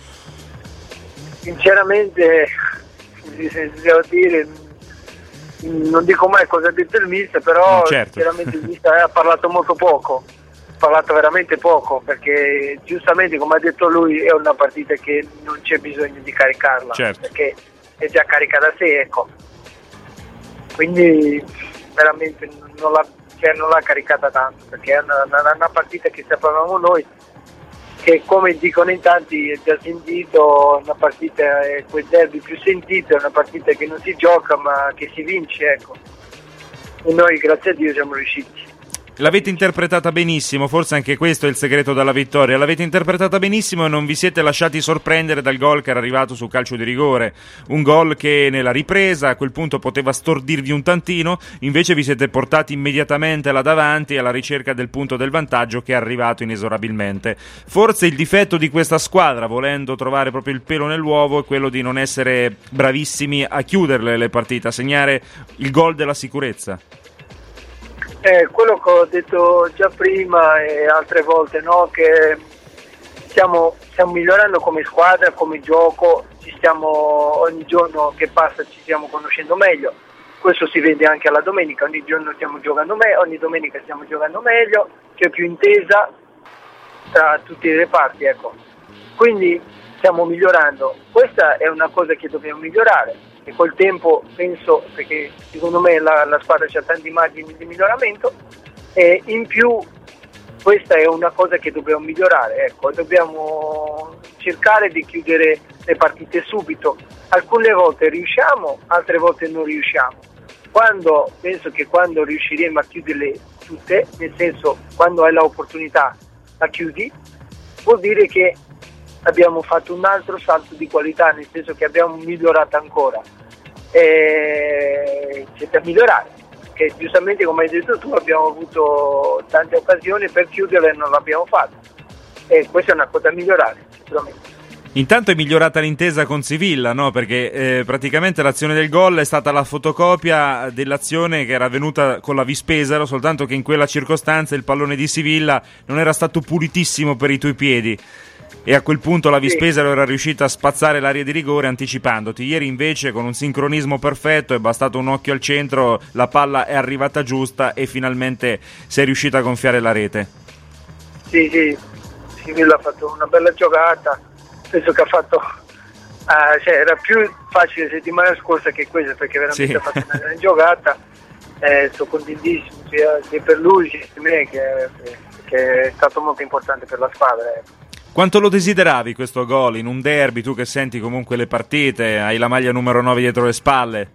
Sinceramente, devo dire, non dico mai cosa ha detto il mister, però no, certo. Sinceramente il mister ha parlato molto poco. parlato veramente poco, perché giustamente, come ha detto lui, è una partita che non c'è bisogno di caricarla, certo. perché è già carica da sé, ecco. Quindi veramente non l'ha, cioè, non l'ha caricata tanto, perché è una, una, una partita che sapevamo noi, che come dicono in tanti è già sentito, una partita, è quel derby più sentito, è una partita che non si gioca ma che si vince, ecco. E noi grazie a Dio siamo riusciti. L'avete interpretata benissimo, forse anche questo è il segreto della vittoria. L'avete interpretata benissimo e non vi siete lasciati sorprendere dal gol che era arrivato su calcio di rigore. Un gol che nella ripresa a quel punto poteva stordirvi un tantino, invece vi siete portati immediatamente là davanti alla ricerca del punto del vantaggio che è arrivato inesorabilmente. Forse il difetto di questa squadra, volendo trovare proprio il pelo nell'uovo, è quello di non essere bravissimi a chiuderle le partite, a segnare il gol della sicurezza. Eh, quello che ho detto già prima e altre volte, no? Che stiamo, stiamo migliorando come squadra, come gioco, ci stiamo, ogni giorno che passa ci stiamo conoscendo meglio, questo si vede anche alla domenica, ogni giorno stiamo giocando meglio, ogni domenica stiamo giocando meglio, c'è più intesa tra tutti i reparti, ecco. Quindi stiamo migliorando, questa è una cosa che dobbiamo migliorare. E col tempo penso, perché secondo me la, la squadra c'ha tanti margini di miglioramento, e in più questa è una cosa che dobbiamo migliorare, ecco, dobbiamo cercare di chiudere le partite subito, alcune volte riusciamo, altre volte non riusciamo. Quando penso che quando riusciremo a chiuderle tutte, nel senso quando hai l'opportunità la chiudi, vuol dire che abbiamo fatto un altro salto di qualità, nel senso che abbiamo migliorato ancora, e c'è da migliorare, che giustamente come hai detto tu abbiamo avuto tante occasioni per chiuderle e non l'abbiamo fatto, e questa è una cosa da migliorare sicuramente. Intanto è migliorata l'intesa con Sivilla, no? Perché eh, praticamente l'azione del gol è stata la fotocopia dell'azione che era avvenuta con la Vispesaro, soltanto che in quella circostanza il pallone di Sivilla non era stato pulitissimo per i tuoi piedi, e a quel punto la Vispesaro era riuscita a spazzare l'area di rigore anticipandoti. Ieri invece con un sincronismo perfetto è bastato un occhio al centro, la palla è arrivata giusta e finalmente sei riuscita a gonfiare la rete. Sì, sì, Sivilla ha fatto una bella giocata, penso che ha fatto, uh, cioè era più facile settimana scorsa che questa, perché veramente sì. Ha fatto una grande giocata, eh, sono contentissimo sia, sia per lui sia per me, che, che è stato molto importante per la squadra, eh. Quanto lo desideravi questo gol in un derby, tu che senti comunque le partite, hai la maglia numero nove dietro le spalle?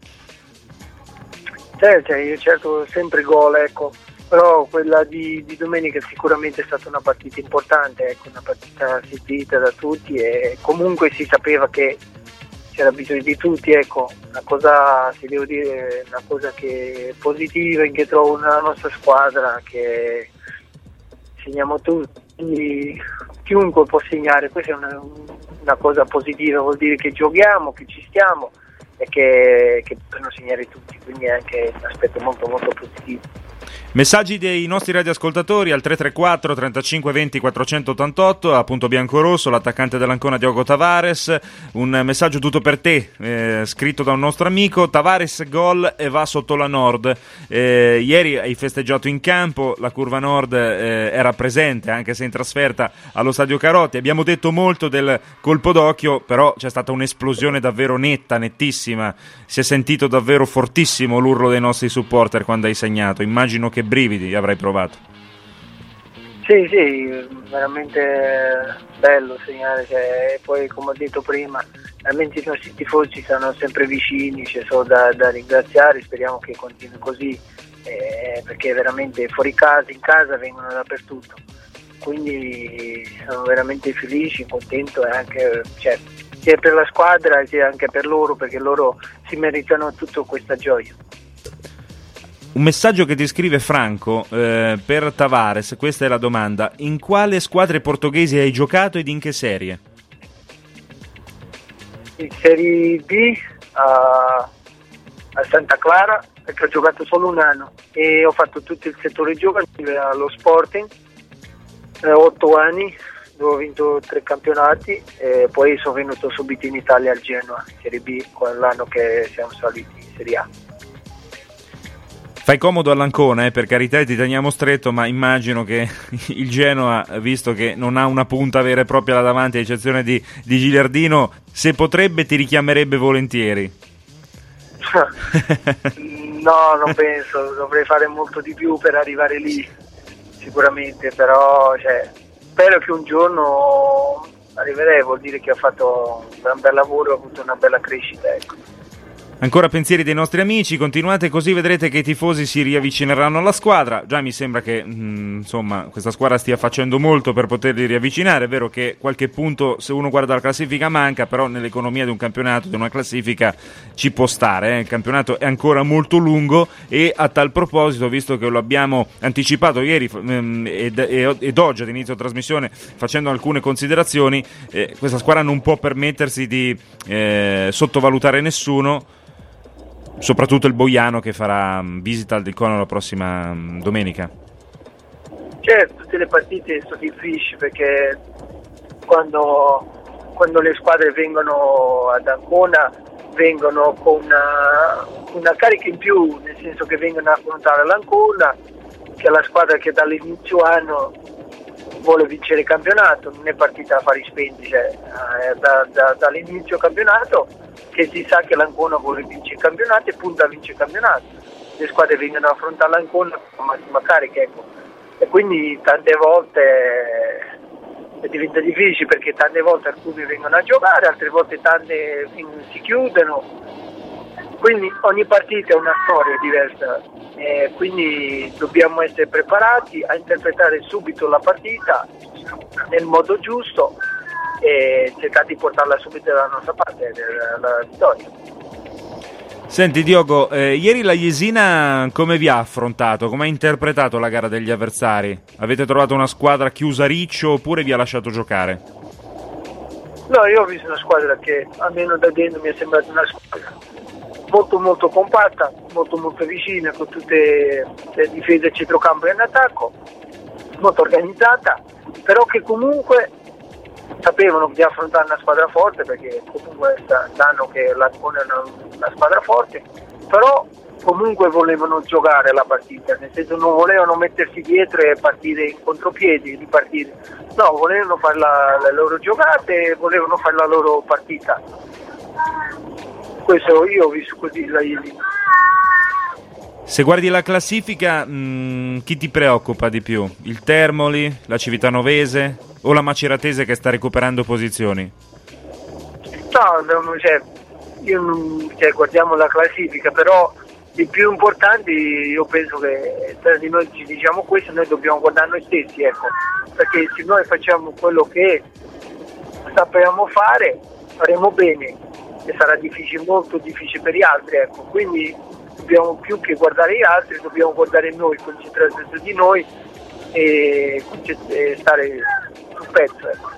Certo, io cerco sempre gol, ecco, però quella di, di domenica sicuramente è stata una partita importante, ecco, una partita sentita da tutti, e comunque si sapeva che c'era bisogno di tutti, ecco, una cosa, se devo dire, una cosa che è positiva, che trovo nella nostra squadra, che segniamo tutti, quindi chiunque può segnare, questa è una, una cosa positiva, vuol dire che giochiamo, che ci stiamo e che, che possono segnare tutti, quindi è anche un aspetto molto molto positivo. Messaggi dei nostri radioascoltatori al tre tre quattro trentacinque venti quattrocentottantotto, a punto bianco-rosso, l'attaccante dell'Ancona Diogo Tavares, un messaggio tutto per te, eh, scritto da un nostro amico: Tavares gol e va sotto la Nord. Eh, ieri hai festeggiato in campo, la curva Nord eh, era presente anche se in trasferta allo Stadio Carotti, abbiamo detto molto del colpo d'occhio, però c'è stata un'esplosione davvero netta, nettissima, si è sentito davvero fortissimo l'urlo dei nostri supporter quando hai segnato, immagino che brividi avrai provato. Sì, sì, veramente bello segnare, cioè, e poi come ho detto prima, veramente i nostri tifosi stanno sempre vicini, c'è solo da, da ringraziare, speriamo che continui così, e eh, perché veramente fuori casa, in casa vengono dappertutto, quindi sono veramente felici, contento e anche, cioè, sia per la squadra sia anche per loro, perché loro si meritano tutta questa gioia. Un messaggio che ti scrive Franco eh, per Tavares, questa è la domanda: in quale squadre portoghesi hai giocato ed in che serie? In Serie B a, a Santa Clara, perché ho giocato solo un anno e ho fatto tutto il settore giovanile allo Sporting, eh, otto anni dove ho vinto tre campionati e poi sono venuto subito in Italia al Genoa, Serie B, quell'anno che siamo saliti in Serie A. Fai comodo all'Ancona, eh, per carità, ti teniamo stretto, ma immagino che il Genoa, visto che non ha una punta vera e propria là davanti, a eccezione di, di Gilardino, se potrebbe ti richiamerebbe volentieri. No, non penso, dovrei fare molto di più per arrivare lì, sicuramente, però cioè, spero che un giorno arriverei, vuol dire che ho fatto un gran bel lavoro, ho avuto una bella crescita, ecco. Ancora pensieri dei nostri amici, continuate così, vedrete che i tifosi si riavvicineranno alla squadra. Già mi sembra che mh, insomma questa squadra stia facendo molto per poterli riavvicinare. È vero che qualche punto, se uno guarda la classifica, manca, però nell'economia di un campionato, di una classifica, ci può stare, eh? Il campionato è ancora molto lungo e a tal proposito, visto che lo abbiamo anticipato ieri mh, ed, ed oggi ad inizio trasmissione facendo alcune considerazioni, eh, questa squadra non può permettersi di eh, sottovalutare nessuno, soprattutto il Boiano che farà visita al Delcono la prossima domenica. Certo, tutte le partite sono difficili perché quando, quando le squadre vengono ad Ancona vengono con una, una carica in più, nel senso che vengono a affrontare l'Ancona, che è la squadra che dall'inizio anno vuole vincere il campionato, non è partita a fari spenti, cioè, eh, da, da, dall'inizio campionato che si sa che l'Ancona vuole vincere il campionato e punta a vincere il campionato. Le squadre vengono a affrontare l'Ancona con massima carica, ecco. E quindi tante volte eh, diventa difficile perché tante volte alcuni vengono a giocare, altre volte tante si chiudono, quindi ogni partita è una storia diversa, e quindi dobbiamo essere preparati a interpretare subito la partita nel modo giusto e cercare di portarla subito dalla nostra parte, della vittoria. Senti Diogo, eh, ieri la Jesina come vi ha affrontato? Come ha interpretato la gara degli avversari? Avete trovato una squadra chiusa riccio oppure vi ha lasciato giocare? No, io ho visto una squadra che almeno da dentro mi è sembrata una squadra molto molto compatta, molto molto vicina, con tutte le difese a centrocampo e in attacco, molto organizzata, però che comunque sapevano di affrontare una squadra forte, perché comunque sanno che l'Ancona è una, una squadra forte, però comunque volevano giocare la partita, nel senso non volevano mettersi dietro e partire in contropiedi, ripartire, no, volevano fare la, le loro giocate, volevano fare la loro partita. Questo io ho visto così la ieri. Se guardi la classifica, mh, chi ti preoccupa di più? Il Termoli, la Civitanovese o la Maceratese che sta recuperando posizioni? No, no, cioè, io non, cioè, guardiamo la classifica, però i più importanti io penso che tra di noi ci diciamo questo, noi dobbiamo guardare noi stessi, ecco, perché se noi facciamo quello che sappiamo fare faremo bene e sarà difficile, molto difficile per gli altri, ecco, quindi dobbiamo più che guardare gli altri, dobbiamo guardare noi, concentrarci su di noi e, e stare sul pezzo, ecco.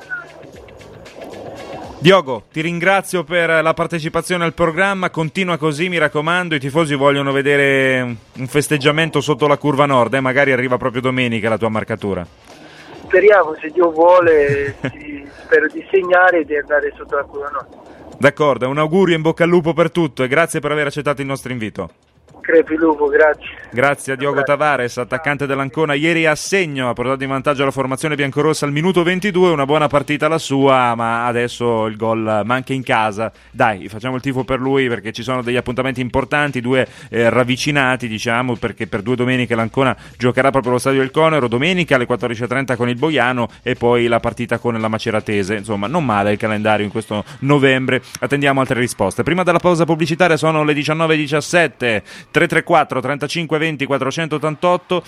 Diogo, ti ringrazio per la partecipazione al programma, continua così, mi raccomando, i tifosi vogliono vedere un festeggiamento sotto la curva nord, eh? Magari arriva proprio domenica la tua marcatura. Speriamo, se Dio vuole, sì, spero di segnare e di andare sotto la curva nord. D'accordo, un augurio, in bocca al lupo per tutto e grazie per aver accettato il nostro invito. Crepi Lupo, grazie. Grazie a Diogo grazie. Tavares, attaccante dell'Ancona, ieri a segno, ha portato in vantaggio la formazione biancorossa al minuto ventidue, una buona partita la sua, ma adesso il gol manca in casa. Dai, facciamo il tifo per lui perché ci sono degli appuntamenti importanti, due eh, ravvicinati, diciamo, perché per due domeniche l'Ancona giocherà proprio allo Stadio del Conero, domenica alle quattordici e trenta con il Boiano e poi la partita con la Maceratese. Insomma, non male il calendario in questo novembre, attendiamo altre risposte. Prima della pausa pubblicitaria sono le diciannove e diciassette, tre tre quattro trentacinque venti quattrocentottantotto.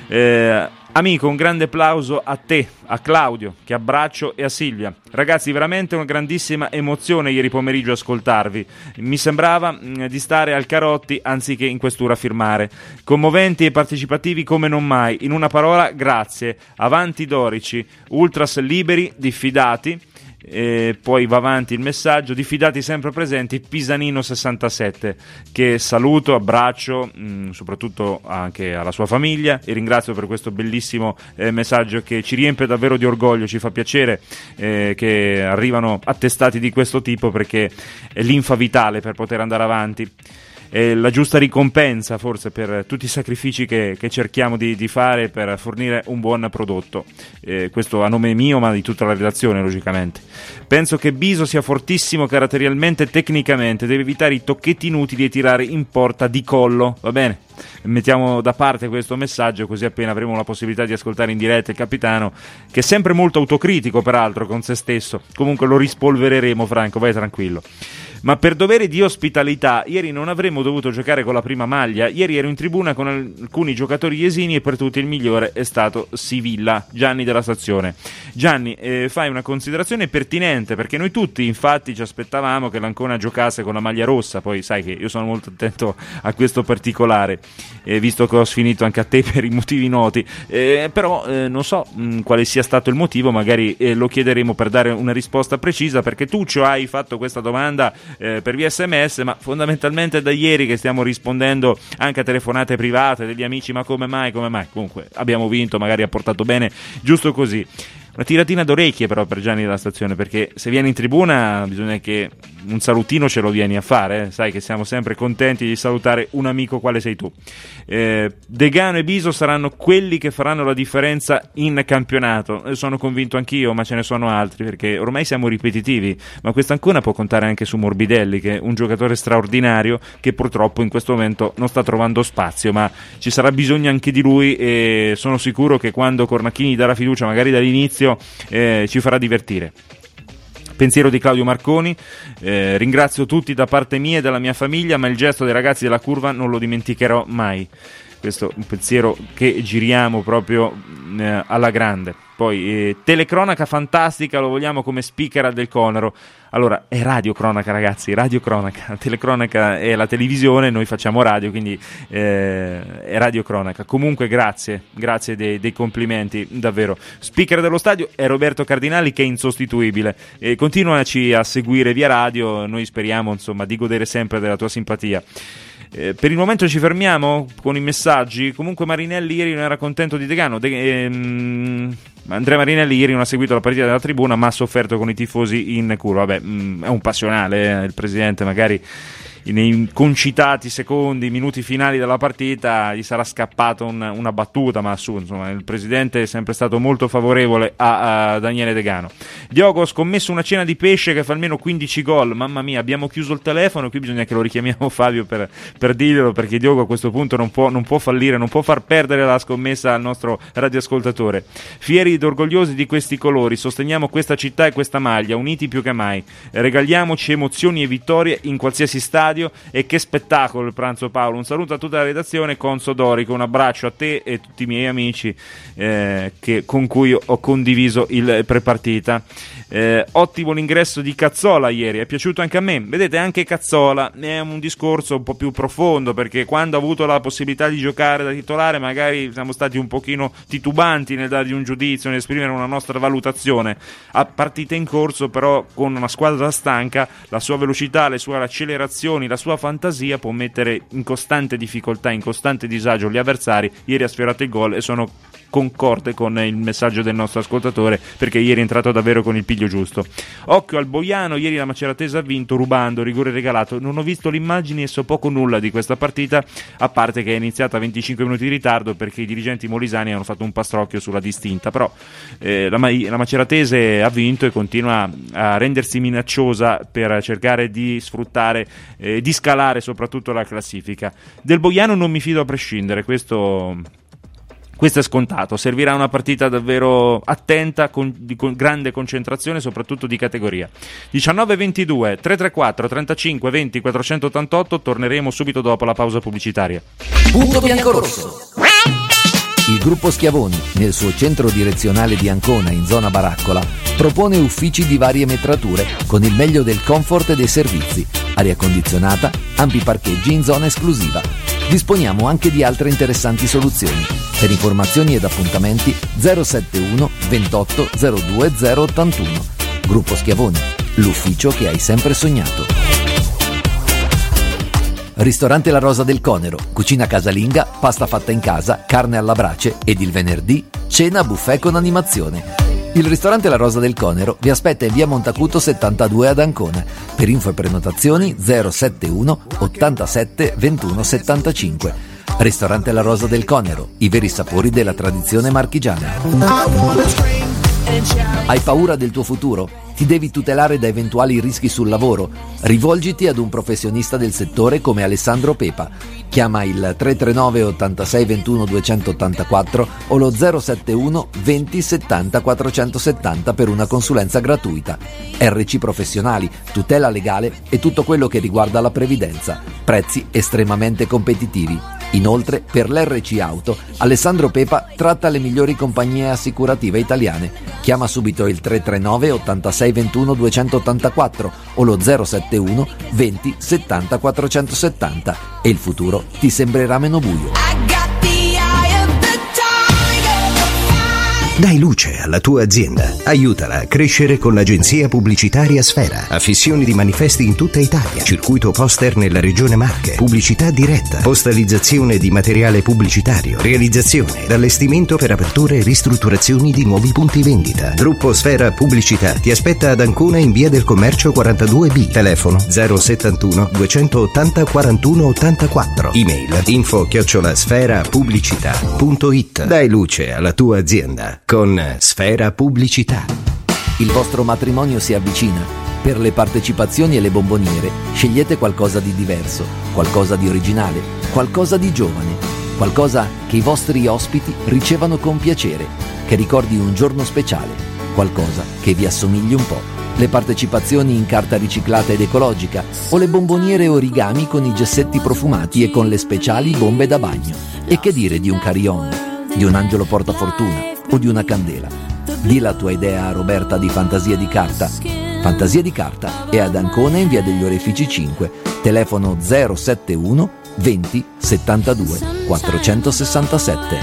Eh, amico, un grande applauso a te, a Claudio, che abbraccio, e a Silvia. Ragazzi, veramente una grandissima emozione ieri pomeriggio ascoltarvi. Mi sembrava mh, di stare al Carotti anziché in questura a firmare. Commoventi e partecipativi come non mai. In una parola, grazie. Avanti Dorici, ultras liberi, diffidati. E poi va avanti il messaggio: diffidati sempre presenti, Pisanino sessantasette, che saluto, abbraccio, mh, soprattutto anche alla sua famiglia, e ringrazio per questo bellissimo eh, messaggio che ci riempie davvero di orgoglio. Ci fa piacere eh, che arrivano attestati di questo tipo, perché è linfa vitale per poter andare avanti. È la giusta ricompensa forse per tutti i sacrifici che, che cerchiamo di, di fare per fornire un buon prodotto, eh, questo a nome mio ma di tutta la redazione logicamente. Penso che Biso sia fortissimo caratterialmente e tecnicamente, deve evitare i tocchetti inutili e tirare in porta di collo, va bene? Mettiamo da parte questo messaggio, così appena avremo la possibilità di ascoltare in diretta il capitano, che è sempre molto autocritico peraltro con se stesso. Comunque lo rispolvereremo, Franco, vai tranquillo. Ma per dovere di ospitalità, ieri non avremmo dovuto giocare con la prima maglia. Ieri ero in tribuna con alcuni giocatori esini e per tutti il migliore è stato Sivilla, Gianni della stazione. Gianni, eh, fai una considerazione pertinente, perché noi tutti infatti ci aspettavamo che l'Ancona giocasse con la maglia rossa. Poi sai che io sono molto attento a questo particolare, eh, visto che ho sfinito anche a te per i motivi noti, eh, però eh, non so mh, quale sia stato il motivo, magari eh, lo chiederemo per dare una risposta precisa, perché tu ci hai fatto questa domanda Eh, per via sms, ma fondamentalmente da ieri che stiamo rispondendo anche a telefonate private degli amici: ma come mai, come mai? Comunque abbiamo vinto, magari ha portato bene, giusto così. Una tiratina d'orecchie però per Gianni della stazione, perché se vieni in tribuna bisogna che un salutino ce lo vieni a fare, eh? Sai che siamo sempre contenti di salutare un amico quale sei tu. eh, Degano e Biso saranno quelli che faranno la differenza in campionato, eh, sono convinto anch'io, ma ce ne sono altri, perché ormai siamo ripetitivi. Ma questa Ancona può contare anche su Morbidelli, che è un giocatore straordinario che purtroppo in questo momento non sta trovando spazio, ma ci sarà bisogno anche di lui, e sono sicuro che quando Cornacchini darà fiducia magari dall'inizio Eh, ci farà divertire. Pensiero di Claudio Marconi: eh, ringrazio tutti da parte mia e della mia famiglia, ma il gesto dei ragazzi della curva non lo dimenticherò mai. Questo è un pensiero che giriamo proprio eh, alla grande. Poi eh, telecronaca fantastica, lo vogliamo come speaker del Conero. Allora, è radiocronaca, ragazzi, radiocronaca. Telecronaca è la televisione, noi facciamo radio, quindi eh, è radiocronaca. Comunque grazie, grazie dei, dei complimenti, davvero. Speaker dello stadio è Roberto Cardinali, che è insostituibile. E continuaci a seguire via radio, noi speriamo insomma di godere sempre della tua simpatia. Eh, per il momento ci fermiamo con i messaggi. Comunque Marinelli ieri non era contento di Degano. De- ehm, Andrea Marinelli ieri non ha seguito la partita della tribuna, ma ha sofferto con i tifosi in curva. Vabbè, mh, è un passionale, eh, il presidente magari nei concitati secondi, minuti finali della partita gli sarà scappato un, una battuta, ma su, insomma, il presidente è sempre stato molto favorevole a, a Daniele Degano. Diogo, ho scommesso una cena di pesce che fa almeno quindici gol. Mamma mia, abbiamo chiuso il telefono, qui bisogna che lo richiamiamo Fabio per, per dirglielo, perché Diogo a questo punto non può, non può fallire, non può far perdere la scommessa al nostro radioascoltatore. Fieri ed orgogliosi di questi colori, sosteniamo questa città e questa maglia, uniti più che mai, regaliamoci emozioni e vittorie in qualsiasi stadio. E che spettacolo il pranzo, Paolo. Un saluto a tutta la redazione, Conso Dorico, un abbraccio a te e tutti i miei amici eh, che, con cui ho condiviso il prepartita. Eh, ottimo l'ingresso di Cazzola ieri, è piaciuto anche a me. Vedete, anche Cazzola è un discorso un po' più profondo, perché quando ha avuto la possibilità di giocare da titolare magari siamo stati un pochino titubanti nel dargli un giudizio, nell'esprimere una nostra valutazione. A partita in corso però, con una squadra stanca, la sua velocità, le sue accelerazioni, la sua fantasia può mettere in costante difficoltà, in costante disagio gli avversari. Ieri ha sfiorato il gol e sono concorde con il messaggio del nostro ascoltatore, perché ieri è entrato davvero con il piglio giusto. Occhio al Boiano, ieri la Maceratese ha vinto rubando, rigore regalato. Non ho visto le immagini e so poco nulla di questa partita, a parte che è iniziata a venticinque minuti di ritardo perché i dirigenti molisani hanno fatto un pastrocchio sulla distinta, però eh, la, la Maceratese ha vinto e continua a rendersi minacciosa per cercare di sfruttare, eh, di scalare soprattutto la classifica. Del Boiano non mi fido a prescindere, questo Questo è scontato, servirà una partita davvero attenta, con, di con grande concentrazione, soprattutto di categoria. diciannove ventidue, tre tre quattro, trentacinque venti, quattrocentottantotto, torneremo subito dopo la pausa pubblicitaria. Punto biancorosso. Il gruppo Schiavoni, nel suo centro direzionale di Ancona, in zona Baraccola, propone uffici di varie metrature con il meglio del comfort e dei servizi, aria condizionata, ampi parcheggi in zona esclusiva. Disponiamo anche di altre interessanti soluzioni. Per informazioni ed appuntamenti zero settantuno ventotto zero due zero ottantuno. Gruppo Schiavoni, l'ufficio che hai sempre sognato. Ristorante La Rosa del Conero, cucina casalinga, pasta fatta in casa, carne alla brace ed il venerdì cena buffet con animazione. Il ristorante La Rosa del Conero vi aspetta in via Montacuto settantadue ad Ancona. Per info e prenotazioni zero settantuno ottantasette ventuno settantacinque. Ristorante La Rosa del Conero, i veri sapori della tradizione marchigiana. Hai paura del tuo futuro? Ti devi tutelare da eventuali rischi sul lavoro? Rivolgiti ad un professionista del settore come Alessandro Pepa. Chiama il tre tre nove ottantasei ventuno duecentottantaquattro o lo zero settantuno venti settanta quattrocentosettanta per una consulenza gratuita. R C professionali, tutela legale e tutto quello che riguarda la previdenza. Prezzi estremamente competitivi. Inoltre, per l'R C Auto, Alessandro Pepa tratta le migliori compagnie assicurative italiane. Chiama subito il tre tre nove ottantasei ventuno duecentottantaquattro o lo zero settantuno venti settanta quattrocentosettanta e il futuro ti sembrerà meno buio. Dai luce alla tua azienda. Aiutala a crescere con l'agenzia pubblicitaria Sfera. Affissioni di manifesti in tutta Italia. Circuito poster nella regione Marche. Pubblicità diretta. Postalizzazione di materiale pubblicitario. Realizzazione ed allestimento per aperture e ristrutturazioni di nuovi punti vendita. Gruppo Sfera Pubblicità ti aspetta ad Ancona in via del Commercio quarantadue B. Telefono zero settantuno duecentottanta quarantuno ottantaquattro. Email info chiocciola sfera pubblicità punto it. Dai luce alla tua azienda con Sfera Pubblicità. Il vostro matrimonio si avvicina. Per le partecipazioni e le bomboniere scegliete qualcosa di diverso, qualcosa di originale, qualcosa di giovane, qualcosa che i vostri ospiti ricevano con piacere, che ricordi un giorno speciale, qualcosa che vi assomigli un po'. Le partecipazioni in carta riciclata ed ecologica o le bomboniere origami con i gessetti profumati e con le speciali bombe da bagno. E che dire di un carillon, di un angelo portafortuna o di una candela. Di la tua idea a Roberta di Fantasia di Carta. Fantasia di Carta è ad Ancona in via degli Orefici cinque. Telefono zero settantuno venti settantadue quattrocentosessantasette.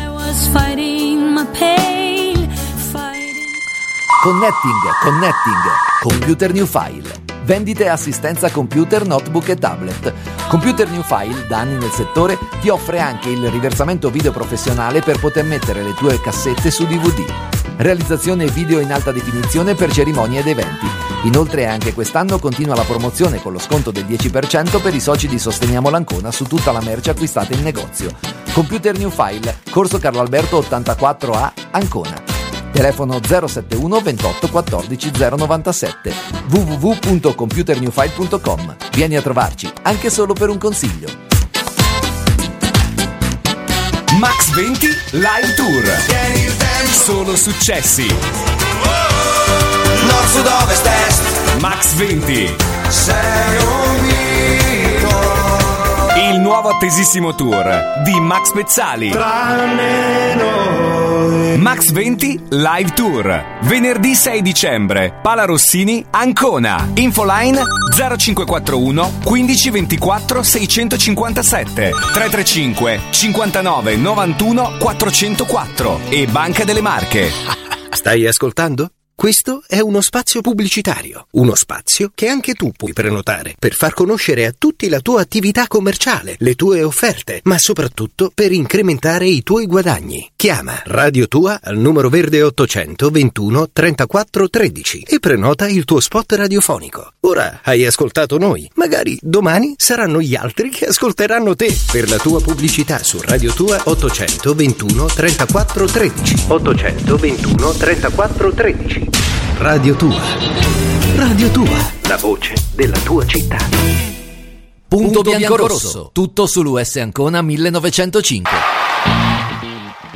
Connecting, connecting, Computer New File. Vendite e assistenza computer, notebook e tablet. Computer New File, da anni nel settore, ti offre anche il riversamento video professionale per poter mettere le tue cassette su D V D. Realizzazione video in alta definizione per cerimonie ed eventi. Inoltre anche quest'anno continua la promozione con lo sconto del dieci per cento per i soci di Sosteniamo l'Ancona su tutta la merce acquistata in negozio. Computer New File, Corso Carlo Alberto ottantaquattro A, Ancona. Telefono zero settantuno ventotto quattordici zero novantasette. w w w punto computer new file punto com. Vieni a trovarci, anche solo per un consiglio. Max venti Live Tour. Solo successi. Nord, sud, ovest, est. Max venti. Sei un mito. Il nuovo attesissimo tour di Max Pezzali. Tranne noi. Max venti Live Tour. Venerdì sei dicembre. Pala Rossini, Ancona. Infoline zero cinquecentottantuno quindici ventiquattro seicentocinquantasette tre tre cinque cinquantanove novantuno quattrocentoquattro e Banca delle Marche. Stai ascoltando? Questo è uno spazio pubblicitario, uno spazio che anche tu puoi prenotare per far conoscere a tutti la tua attività commerciale, le tue offerte, ma soprattutto per incrementare i tuoi guadagni. Chiama Radio Tua al numero verde ottocento ventuno trentaquattro tredici e prenota il tuo spot radiofonico. Ora hai ascoltato noi, magari domani saranno gli altri che ascolteranno te. Per la tua pubblicità su Radio Tua ottocento ventuno trentaquattro tredici. ottocento ventuno trentaquattro tredici. Radio Tua. Radio Tua, la voce della tua città. Punto biancorosso, tutto sull'U S Ancona millenovecentocinque.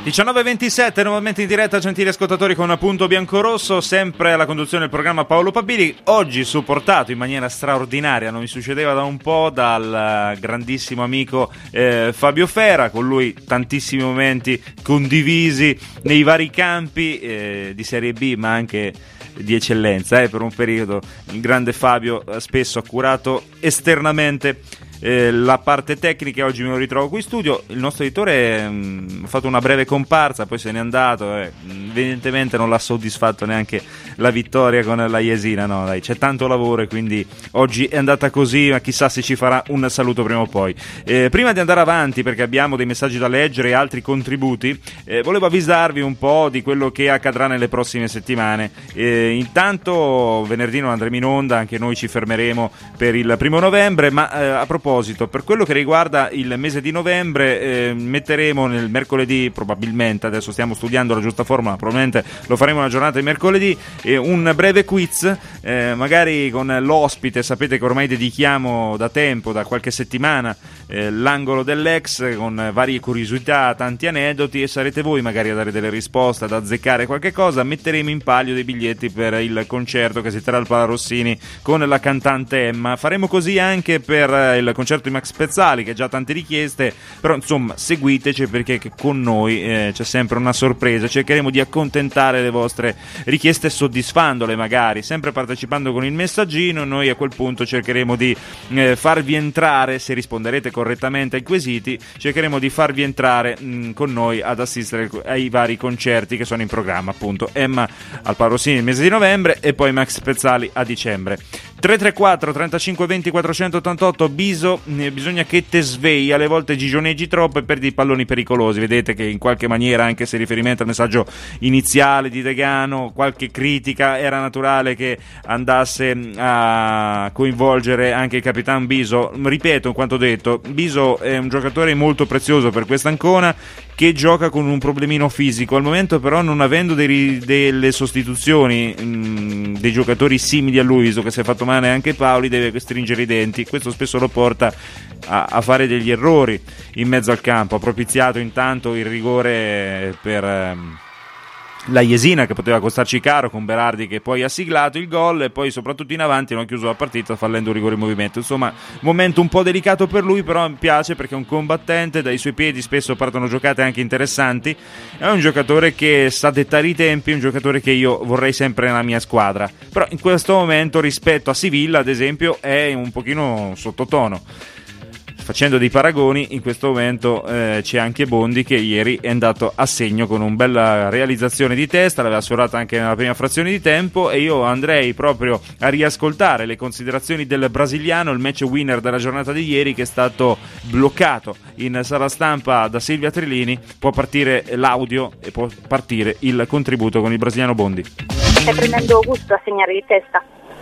diciannove e ventisette, nuovamente in diretta, gentili ascoltatori, con Punto Biancorosso, sempre alla conduzione del programma Paolo Pabili, oggi supportato in maniera straordinaria, non mi succedeva da un po', dal grandissimo amico eh, Fabio Fera, con lui tantissimi momenti condivisi nei vari campi eh, di Serie B, ma anche di eccellenza, eh, per un periodo il grande Fabio ha spesso ha curato esternamente Eh, la parte tecnica. Oggi me lo ritrovo qui in studio. Il nostro editore mh, ha fatto una breve comparsa, poi se n'è andato, eh. evidentemente non l'ha soddisfatto neanche la vittoria con la Jesina, no dai, c'è tanto lavoro e quindi oggi è andata così, ma chissà se ci farà un saluto prima o poi. Eh, prima di andare avanti, perché abbiamo dei messaggi da leggere e altri contributi, eh, volevo avvisarvi un po' di quello che accadrà nelle prossime settimane. Eh, intanto venerdì non andremo in onda, anche noi ci fermeremo per il primo novembre, ma eh, a proposito, per quello che riguarda il mese di novembre, eh, metteremo nel mercoledì, probabilmente, adesso stiamo studiando la giusta formula, probabilmente lo faremo una giornata di mercoledì, eh, un breve quiz, eh, magari con l'ospite. Sapete che ormai dedichiamo da tempo, da qualche settimana, eh, l'angolo dell'ex, con varie curiosità, tanti aneddoti, e sarete voi magari a dare delle risposte, ad azzeccare qualche cosa. Metteremo in palio dei biglietti per il concerto che si terrà al Palarossini con la cantante Emma. Faremo così anche per il concerto di Max Pezzali, che ha già tante richieste, però insomma seguiteci, perché con noi eh, c'è sempre una sorpresa. Cercheremo di accontentare le vostre richieste, soddisfandole magari, sempre partecipando con il messaggino. Noi a quel punto cercheremo di eh, farvi entrare, se risponderete correttamente ai quesiti, cercheremo di farvi entrare mh, con noi ad assistere ai vari concerti che sono in programma, appunto Emma al Palarossini il mese di novembre e poi Max Pezzali a dicembre. tre tre quattro trentacinque venti quattrocentottantotto. Biso, eh, bisogna che te svegli, alle volte gigioneggi troppo e perdi i palloni pericolosi. Vedete che in qualche maniera, anche se riferimento al messaggio iniziale di Degano, qualche critica era naturale che andasse a coinvolgere anche il Capitan Biso. Ripeto quanto detto, Biso è un giocatore molto prezioso per questa Ancona, che gioca con un problemino fisico al momento, però non avendo dei, delle sostituzioni mh, dei giocatori simili a lui, visto che si è fatto male anche Paoli, deve stringere i denti. Questo spesso lo porta a, a fare degli errori in mezzo al campo. Ha propiziato intanto il rigore per um, la Jesina, che poteva costarci caro, con Berardi che poi ha siglato il gol, e poi soprattutto in avanti non ha chiuso la partita fallendo un rigore in movimento. Insomma, momento un po' delicato per lui, però mi piace perché è un combattente, dai suoi piedi spesso partono giocate anche interessanti, è un giocatore che sa dettare i tempi, un giocatore che io vorrei sempre nella mia squadra. Però in questo momento, rispetto a Sivilla ad esempio, è un pochino sottotono. Facendo dei paragoni, in questo momento eh, c'è anche Bondi, che ieri è andato a segno con una bella realizzazione di testa, l'aveva sfiorata anche nella prima frazione di tempo, e io andrei proprio a riascoltare le considerazioni del brasiliano, il match winner della giornata di ieri, che è stato bloccato in sala stampa da Silvia Trilini. Può partire l'audio e può partire il contributo con il brasiliano Bondi. Stai prendendo gusto a segnare di testa?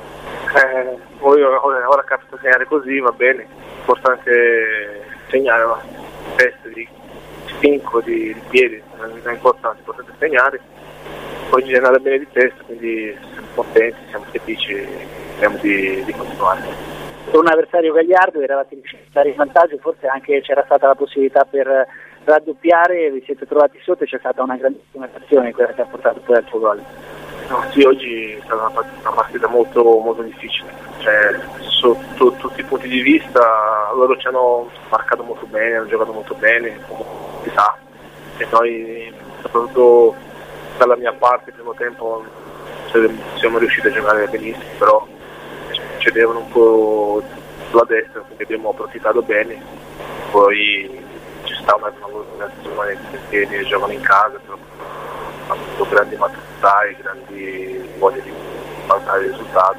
Eh, ora, ora capita segnare così, va bene. Importante segnare, ma testa di spinco, di, di piedi, non è importante, importante segnare. Oggi è andata bene di testa, quindi siamo contenti, siamo felici e speriamo di, di continuare. Per un avversario gagliardo eravate riusciti a stare in vantaggio, forse anche c'era stata la possibilità per raddoppiare, vi siete trovati sotto e c'è stata una grandissima azione, quella che ha portato poi al tuo gol. No, sì, oggi è stata una partita, una partita molto, molto difficile, cioè, sotto tutti i punti di vista. Loro ci hanno marcato molto bene, hanno giocato molto bene, come si sa, e noi, soprattutto dalla mia parte, il primo tempo siamo riusciti a giocare benissimo, però cedevano un po' sulla destra, quindi abbiamo approfittato bene. Poi ci sta una organizzazione che giocano in casa, però hanno avuto grandi maturità e grandi voglie di portare il risultato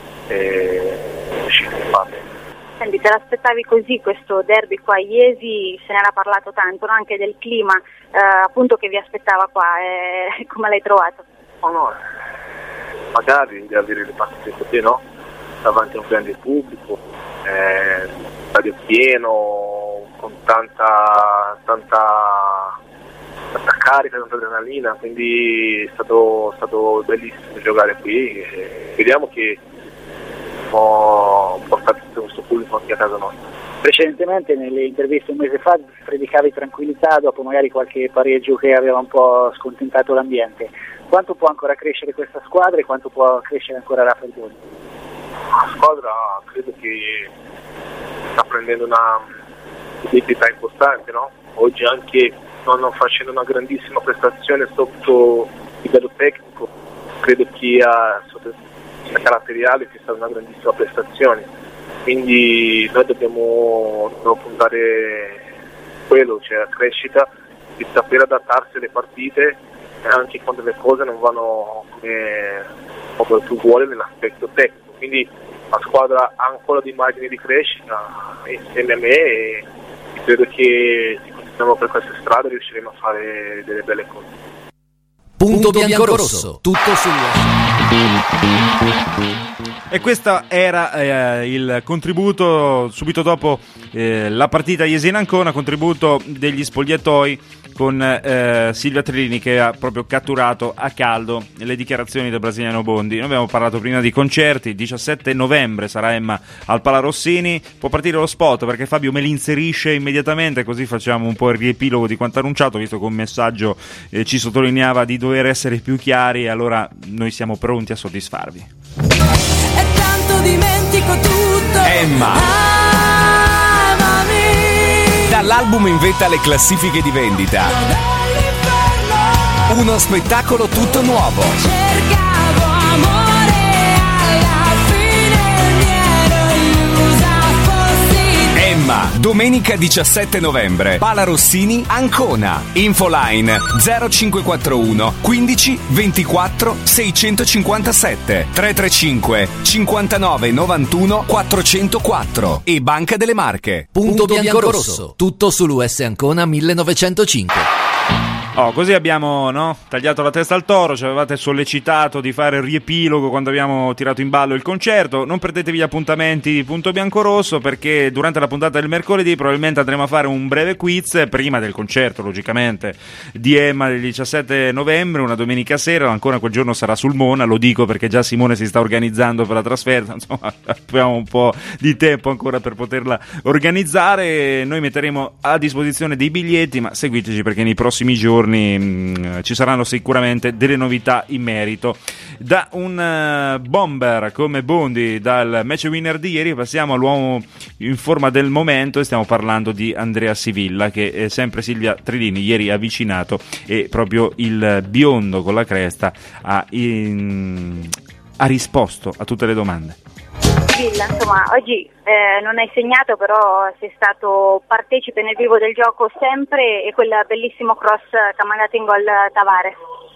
e riuscire a farlo. Senti, te l'aspettavi così questo derby qua a Iesi? Se ne era parlato tanto, no? Anche del clima eh, appunto che vi aspettava qua, eh, come l'hai trovato? No, no, magari di avere le partite così, no? Davanti a un grande pubblico, eh, stadio pieno, con tanta tanta tanta carica, tanta adrenalina, quindi è stato, stato bellissimo giocare qui e vediamo che ho portato tutto questo pubblico anche a casa nostra. Precedentemente nelle interviste un mese fa predicavi tranquillità dopo magari qualche pareggio che aveva un po' scontentato l'ambiente. Quanto può ancora crescere questa squadra e quanto può crescere ancora Rafael Bondi? La squadra credo che sta prendendo una identità importante, no? Oggi anche non facendo una grandissima prestazione sotto livello tecnico, credo che ha sotto il caratteriale che sia una grandissima prestazione. Quindi noi dobbiamo, dobbiamo puntare quello, cioè la crescita, di saper adattarsi alle partite anche quando le cose non vanno come, come tu vuoi nell'aspetto tecnico. Quindi la squadra ha ancora dei margini di crescita insieme a me e credo che se continuiamo per questa strada riusciremo a fare delle belle cose. Punto bianco-rosso, tutto sul E questo era eh, il contributo subito dopo eh, la partita Jesina-Ancona, contributo degli spogliatoi con eh, Silvia Trilini che ha proprio catturato a caldo le dichiarazioni del brasiliano Bondi. Noi abbiamo parlato prima di concerti, il diciassette novembre sarà Emma al Pala Rossini, può partire lo spot perché Fabio me li inserisce immediatamente, così facciamo un po' il riepilogo di quanto annunciato, visto che un messaggio eh, ci sottolineava di dover essere più chiari, e allora noi siamo pronti a soddisfarvi. E tanto dimentico tutto. Emma. Amami. Dall'album in vetta alle classifiche di vendita. Uno spettacolo tutto nuovo. Cercavo amore, alla fine mi ero illusa fossi. Emma, domenica diciassette novembre, Pala Rossini, Ancona. Infoline zero cinque quattro uno quindici ventiquattro seicentocinquantasette tre tre cinque cinquantanove novantuno quattrocentoquattro e Banca delle Marche. Punto bianco-rosso, tutto sull'U S Ancona millenovecentocinque. Oh, così abbiamo no, tagliato la testa al toro, ci avevate sollecitato di fare il riepilogo quando abbiamo tirato in ballo il concerto. Non perdetevi gli appuntamenti di Punto Bianco-Rosso, perché durante la puntata del mercoledì probabilmente andremo a fare un breve quiz prima del concerto, logicamente, di Emma del diciassette novembre, una domenica sera. Ancora quel giorno sarà sul Mona, lo dico perché già Simone si sta organizzando per la trasferta, insomma abbiamo un po' di tempo ancora per poterla organizzare. Noi metteremo a disposizione dei biglietti, ma seguiteci perché nei prossimi giorni Mh, ci saranno sicuramente delle novità in merito. Da un uh, bomber come Bondi, dal match winner di ieri, passiamo all'uomo in forma del momento e stiamo parlando di Andrea Sivilla, che è sempre Silvia Trilini ieri ha avvicinato, e proprio il biondo con la cresta ha, in... ha risposto a tutte le domande. Villa, insomma, oggi eh, non hai segnato, però sei stato partecipe nel vivo del gioco sempre, e quel bellissimo cross che ha mandato in gol Tavares.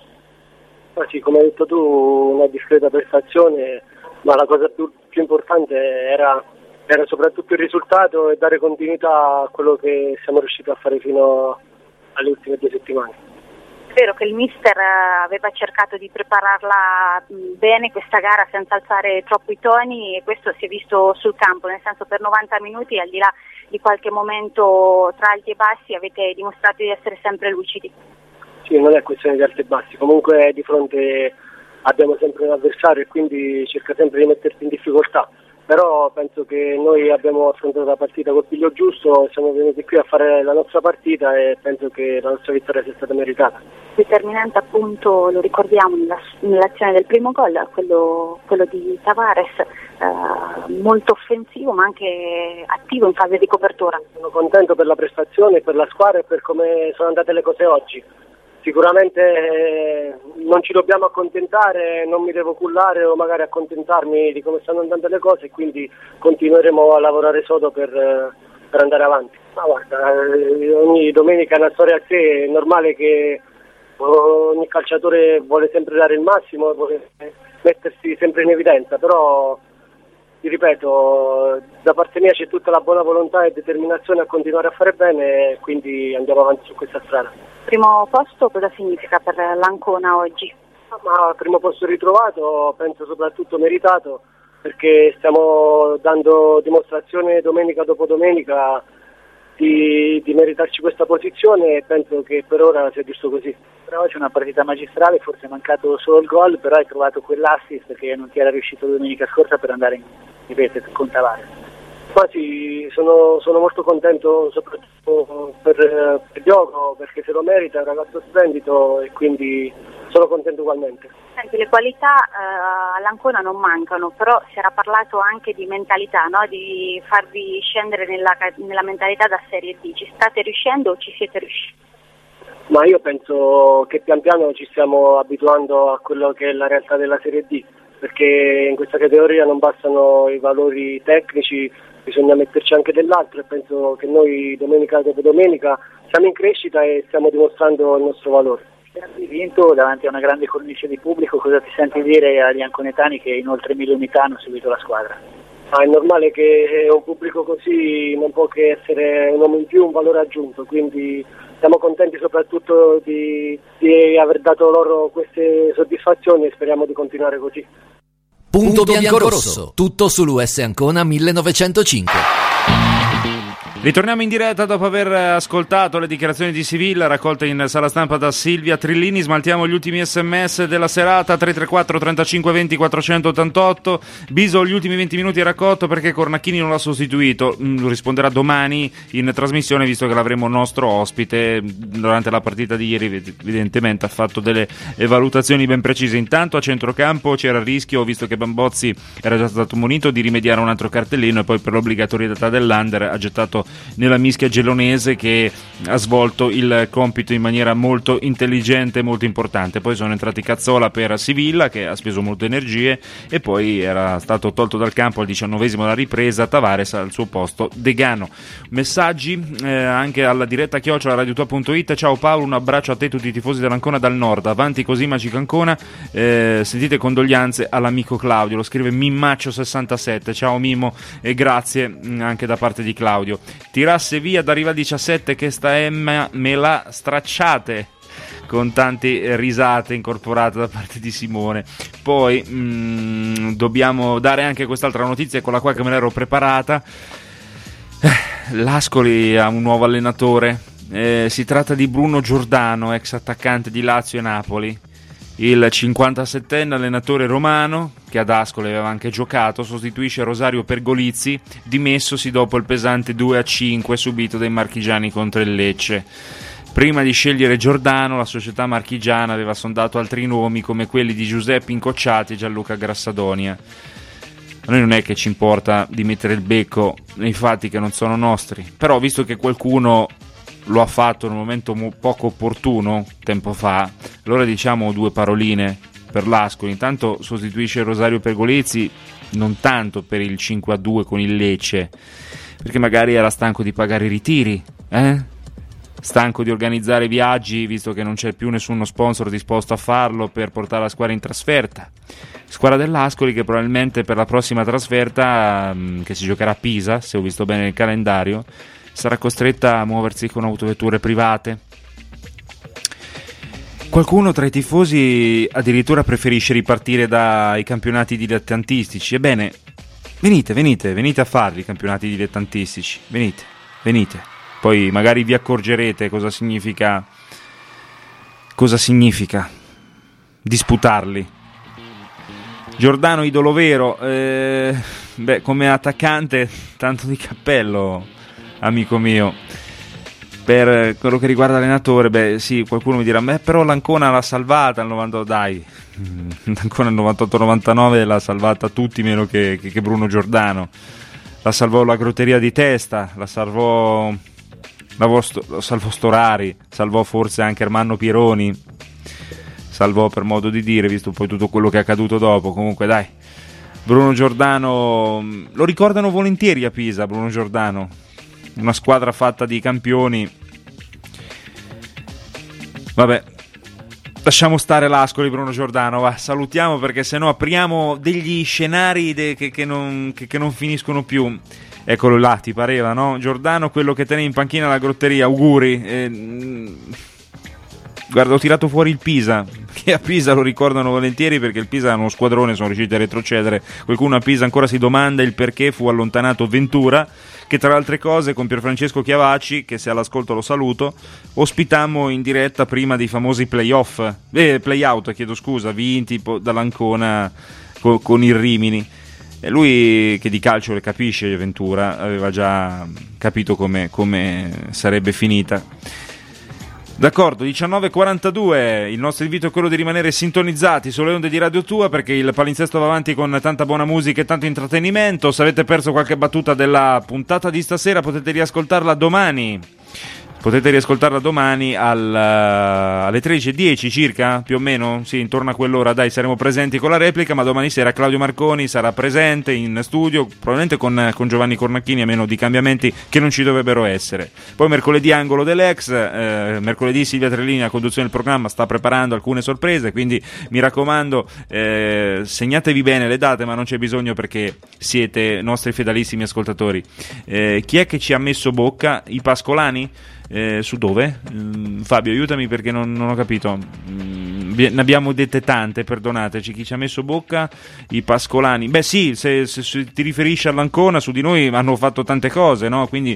Ah, sì, come hai detto tu, una discreta prestazione, ma la cosa più, più importante era, era soprattutto il risultato e dare continuità a quello che siamo riusciti a fare fino alle ultime due settimane. È vero che il mister aveva cercato di prepararla bene questa gara senza alzare troppo i toni, e questo si è visto sul campo, nel senso per novanta minuti, al di là di qualche momento tra alti e bassi, avete dimostrato di essere sempre lucidi. Sì, non è questione di alti e bassi, comunque di fronte abbiamo sempre un avversario e quindi cerca sempre di metterti in difficoltà. Però penso che noi abbiamo affrontato la partita col piglio giusto, siamo venuti qui a fare la nostra partita e penso che la nostra vittoria sia stata meritata. Determinante appunto, lo ricordiamo, nella, nell'azione del primo gol, quello, quello di Tavares, eh, molto offensivo ma anche attivo in fase di copertura. Sono contento per la prestazione, per la squadra e per come sono andate le cose oggi. Sicuramente eh, non ci dobbiamo accontentare, non mi devo cullare o magari accontentarmi di come stanno andando le cose, quindi continueremo a lavorare sodo per, eh, per andare avanti. Ma guarda, eh, ogni domenica è una storia a sé, è normale che ogni calciatore vuole sempre dare il massimo, vuole mettersi sempre in evidenza, però ti ripeto, da parte mia c'è tutta la buona volontà e determinazione a continuare a fare bene, quindi andiamo avanti su questa strada. Primo posto cosa significa per l'Ancona oggi? Ma primo posto ritrovato, penso soprattutto meritato, perché stiamo dando dimostrazione domenica dopo domenica di, di meritarci questa posizione e penso che per ora sia giusto così. Per oggi è una partita magistrale, forse è mancato solo il gol, però hai trovato quell'assist che non ti era riuscito domenica scorsa per andare in rete con Tavares. Ma sì, sono, sono molto contento soprattutto per, per Diogo, perché se lo merita, è un ragazzo splendido e quindi sono contento ugualmente. Senti, le qualità eh, all'Ancona non mancano, però si era parlato anche di mentalità, no? Di farvi scendere nella, nella mentalità da Serie D. Ci state riuscendo o ci siete riusciti? Ma io penso che pian piano ci stiamo abituando a quello che è la realtà della Serie D, perché in questa categoria non bastano i valori tecnici, bisogna metterci anche dell'altro e penso che noi domenica dopo domenica siamo in crescita e stiamo dimostrando il nostro valore. Hai vinto davanti a una grande cornice di pubblico, cosa ti senti dire agli anconetani che in oltre mille unità hanno seguito la squadra? Ah, è normale che un pubblico così non può che essere un uomo in più, un valore aggiunto, quindi siamo contenti soprattutto di, di aver dato loro queste soddisfazioni e speriamo di continuare così. Punto bianco-rosso, tutto sull'U S Ancona millenovecentocinque. Ritorniamo in diretta dopo aver ascoltato le dichiarazioni di Sivilla raccolte in sala stampa da Silvia Trillini. Smaltiamo gli ultimi sms della serata. Tre tre quattro trentacinque venti quattrocentottantotto. Biso gli ultimi venti minuti raccolto perché Cornacchini non l'ha sostituito. Mm, risponderà domani in trasmissione, visto che l'avremo nostro ospite. Durante la partita di ieri evidentemente ha fatto delle valutazioni ben precise. Intanto a centrocampo c'era il rischio, visto che Bambozzi era già stato munito, di rimediare a un altro cartellino e poi per l'obbligatorietà dell'Under ha gettato nella mischia gelonese, che ha svolto il compito in maniera molto intelligente e molto importante. Poi sono entrati Cazzola per Sivilla, che ha speso molte energie, e poi era stato tolto dal campo al diciannovesimo la ripresa Tavares, al suo posto Degano. Messaggi eh, anche alla diretta chiocciola radiotua punto it. Ciao Paolo, un abbraccio a te e tutti i tifosi dell'Ancona dal nord, avanti così Magica Ancona, eh, sentite condoglianze all'amico Claudio, lo scrive Mimmaccio sessantasette. Ciao Mimmo e grazie anche da parte di Claudio. Tirasse via da Riva diciassette, che sta Emma me la stracciate, con tante risate incorporate da parte di Simone. Poi mh, dobbiamo dare anche quest'altra notizia con la quale me l'ero preparata. L'Ascoli ha un nuovo allenatore, eh, si tratta di Bruno Giordano, ex attaccante di Lazio e Napoli. Il cinquantasettenne allenatore romano, che ad Ascoli aveva anche giocato, sostituisce Rosario Pergolizzi, dimessosi dopo il pesante due a cinque subito dai marchigiani contro il Lecce. Prima di scegliere Giordano, la società marchigiana aveva sondato altri nomi come quelli di Giuseppe Incocciati e Gianluca Grassadonia. A noi non è che ci importa di mettere il becco nei fatti che non sono nostri, però visto che qualcuno lo ha fatto in un momento poco opportuno tempo fa, allora diciamo due paroline per l'Ascoli. Intanto sostituisce Rosario Pergolizzi non tanto per il cinque a due con il Lecce, perché magari era stanco di pagare i ritiri, eh? stanco di organizzare viaggi, visto che non c'è più nessuno sponsor disposto a farlo per portare la squadra in trasferta. Squadra dell'Ascoli che probabilmente per la prossima trasferta, che si giocherà a Pisa, se ho visto bene il calendario, sarà costretta a muoversi con autovetture private. Qualcuno tra i tifosi addirittura preferisce ripartire dai campionati dilettantistici. Ebbene, venite, venite, venite a farli i campionati dilettantistici. Venite, venite. Poi magari vi accorgerete cosa significa cosa significa disputarli. Giordano idolo vero, eh, beh, come attaccante tanto di cappello, amico mio. Per quello che riguarda l'allenatore, beh sì, qualcuno mi dirà, beh però l'Ancona l'ha salvata al novantotto, dai, l'Ancona al novantotto novantanove l'ha salvata tutti meno che, che, che Bruno Giordano. La salvò la Grotteria di Testa, la salvò la Vosto, salvò Storari, salvò forse anche Ermanno Pieroni, salvò per modo di dire, visto poi tutto quello che è accaduto dopo. Comunque dai, Bruno Giordano lo ricordano volentieri a Pisa. Bruno Giordano, una squadra fatta di campioni. Vabbè, lasciamo stare l'Ascoli, Bruno Giordano, va, salutiamo, perché sennò apriamo degli scenari de- che, che, non, che, che non finiscono più. Eccolo là, ti pareva, no? Giordano, quello che tiene in panchina la Grotteria, auguri. Eh, guarda, ho tirato fuori il Pisa, che a Pisa lo ricordano volentieri perché il Pisa è uno squadrone, sono riusciti a retrocedere. Qualcuno a Pisa ancora si domanda il perché fu allontanato Ventura, che tra le altre cose con Pierfrancesco Chiavacci, che se all'ascolto lo saluto, ospitammo in diretta prima dei famosi playoff, eh, playout, chiedo scusa, vinti dall'Ancona con, con il Rimini. E lui, che di calcio le capisce, Ventura, aveva già capito come, come sarebbe finita. D'accordo, diciannove e quarantadue, il nostro invito è quello di rimanere sintonizzati sulle onde di Radio Tua, perché il palinsesto va avanti con tanta buona musica e tanto intrattenimento. Se avete perso qualche battuta della puntata di stasera potete riascoltarla domani. Potete riascoltarla domani al, alle tredici e dieci circa, più o meno, sì, intorno a quell'ora, dai, saremo presenti con la replica, ma domani sera Claudio Marconi sarà presente in studio, probabilmente con, con Giovanni Cornacchini, a meno di cambiamenti che non ci dovrebbero essere. Poi mercoledì angolo dell'ex, eh, mercoledì Silvia Trellini, a conduzione del programma, sta preparando alcune sorprese, quindi mi raccomando, eh, segnatevi bene le date, ma non c'è bisogno perché siete nostri fedelissimi ascoltatori. Eh, chi è che ci ha messo bocca? I Pascolani? Eh, su dove? Mm, Fabio, aiutami perché non, non ho capito. Mm, ne abbiamo dette tante, perdonateci. Chi ci ha messo bocca? I Pascolani. Beh sì, se, se, se ti riferisci all'Ancona, su di noi hanno fatto tante cose, no? Quindi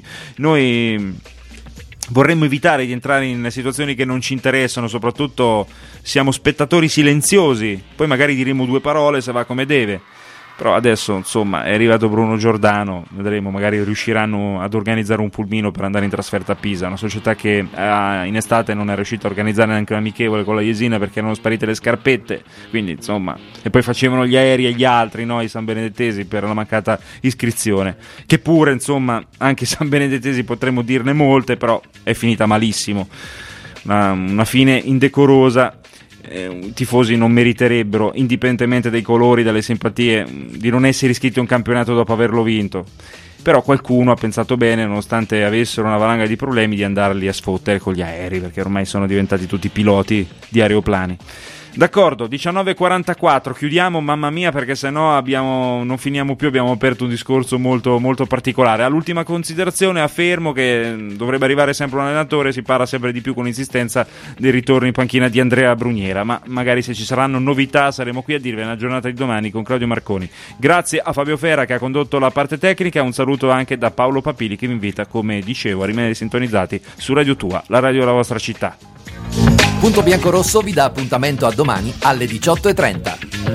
noi vorremmo evitare di entrare in situazioni che non ci interessano, soprattutto siamo spettatori silenziosi, poi magari diremo due parole se va come deve. Però adesso, insomma, è arrivato Bruno Giordano, vedremo, magari riusciranno ad organizzare un pulmino per andare in trasferta a Pisa, una società che eh, in estate non è riuscita a organizzare neanche un amichevole con la Jesina perché erano sparite le scarpette, quindi insomma, e poi facevano gli aerei agli altri, no, i San Benedettesi, per la mancata iscrizione, che pure, insomma, anche i San Benedettesi potremmo dirne molte, però è finita malissimo, una, una fine indecorosa. Eh, i tifosi non meriterebbero, indipendentemente dai colori, dalle simpatie, di non essere iscritti a un campionato dopo averlo vinto. Però qualcuno ha pensato bene, nonostante avessero una valanga di problemi, di andarli a sfottere con gli aerei, perché ormai sono diventati tutti piloti di aeroplani. D'accordo, diciannove e quarantaquattro, chiudiamo, mamma mia, perché sennò abbiamo, non finiamo più, abbiamo aperto un discorso molto, molto particolare. All'ultima considerazione affermo che dovrebbe arrivare sempre un allenatore, si parla sempre di più con insistenza del ritorno in panchina di Andrea Bruniera, ma magari se ci saranno novità saremo qui a dirvi nella giornata di domani con Claudio Marconi. Grazie a Fabio Fera che ha condotto la parte tecnica, un saluto anche da Paolo Papili che vi invita, come dicevo, a rimanere sintonizzati su Radio Tua, la radio della vostra città. Punto Biancorosso vi dà appuntamento a domani alle diciotto e trenta.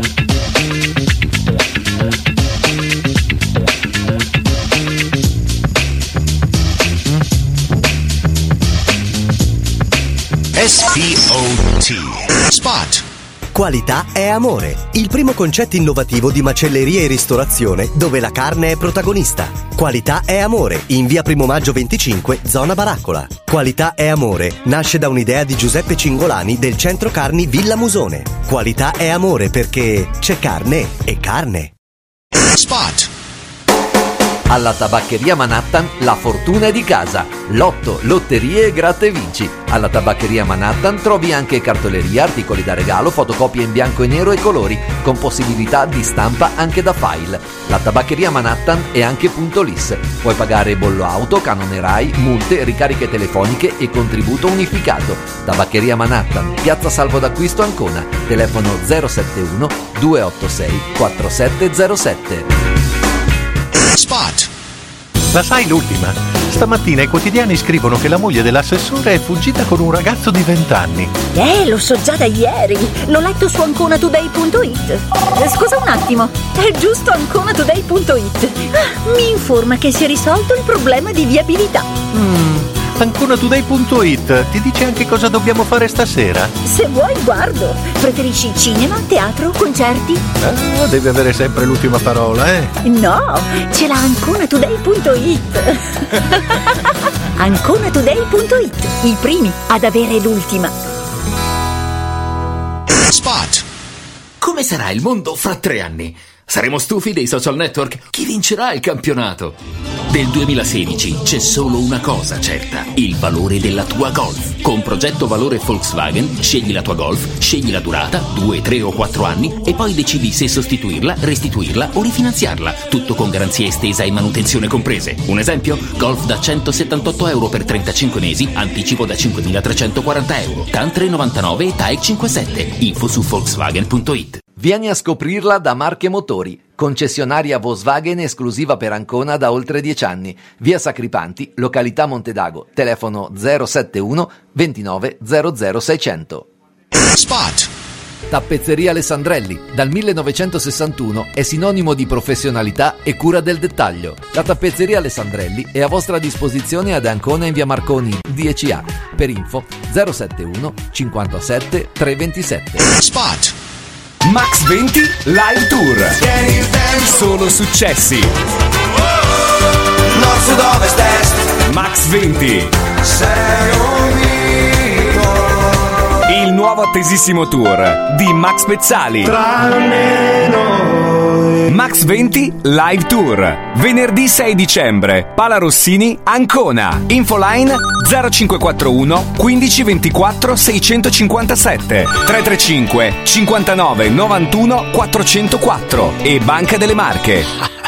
S P O T Spot. Qualità è amore, il primo concetto innovativo di macelleria e ristorazione dove la carne è protagonista. Qualità è amore, in via Primo Maggio venticinque, zona Baraccola. Qualità è amore nasce da un'idea di Giuseppe Cingolani del centro carni Villa Musone. Qualità è amore perché c'è carne e carne. Spot. Alla tabaccheria Manhattan la fortuna è di casa. Lotto, lotterie e gratta e vinci. Alla tabaccheria Manhattan trovi anche cartoleria, articoli da regalo, fotocopie in bianco e nero e colori, con possibilità di stampa anche da file. La tabaccheria Manhattan è anche punto L I S. Puoi pagare bollo auto, canone Rai, multe, ricariche telefoniche e contributo unificato. Tabaccheria Manhattan, piazza Salvo d'Acquisto Ancona. Telefono zero sette uno due otto sei quattro sette zero sette. Spot. La sai l'ultima? Stamattina i quotidiani scrivono che la moglie dell'assessore è fuggita con un ragazzo di venti anni. Eh, lo so già da ieri. L'ho letto su ancona today punto it. Eh, scusa un attimo, è giusto ancona today punto it. Ah, mi informa che si è risolto il problema di viabilità. Mm, ancona today punto it ti dice anche cosa dobbiamo fare stasera? Se vuoi, guardo. Preferisci cinema, teatro, concerti? Ah, devi avere sempre l'ultima parola, eh? No, ce l'ha ancona today punto it. ancona today punto it, i primi ad avere l'ultima. Spot. Come sarà il mondo fra tre anni? Saremo stufi dei social network? Chi vincerà il campionato? Del duemilasedici c'è solo una cosa certa: il valore della tua Golf. Con progetto valore Volkswagen scegli la tua Golf, scegli la durata, due, tre o quattro anni, e poi decidi se sostituirla, restituirla o rifinanziarla. Tutto con garanzia estesa e manutenzione comprese. Un esempio? Golf da centosettantotto euro per trentacinque mesi, anticipo da cinquemilatrecentoquaranta euro. T A N tre novantanove e T A E C cinquantasette. Info su Volkswagen punto it. Vieni a scoprirla da Marche Motori, concessionaria Volkswagen esclusiva per Ancona da oltre dieci anni. Via Sacripanti, località Montedago, telefono zero sette uno ventinove zero zero seicento. Spot. Tappezzeria Alessandrelli, dal millenovecentosessantuno è sinonimo di professionalità e cura del dettaglio. La Tappezzeria Alessandrelli è a vostra disposizione ad Ancona in via Marconi dieci A. Per info zero settantuno cinquantasette trecentoventisette. Spot. Max venti Live Tour. Solo successi. Nord, sud, ovest, est. Max venti. Sei un mito. Il nuovo attesissimo tour di Max Pezzali. Tranne noi. Max venti Live Tour. Venerdì sei dicembre. Pala Rossini, Ancona. Infoline zero cinque quattro uno quindici ventiquattro seicentocinquantasette tre tre cinque cinquantanove novantuno quattrocentoquattro e Banca delle Marche.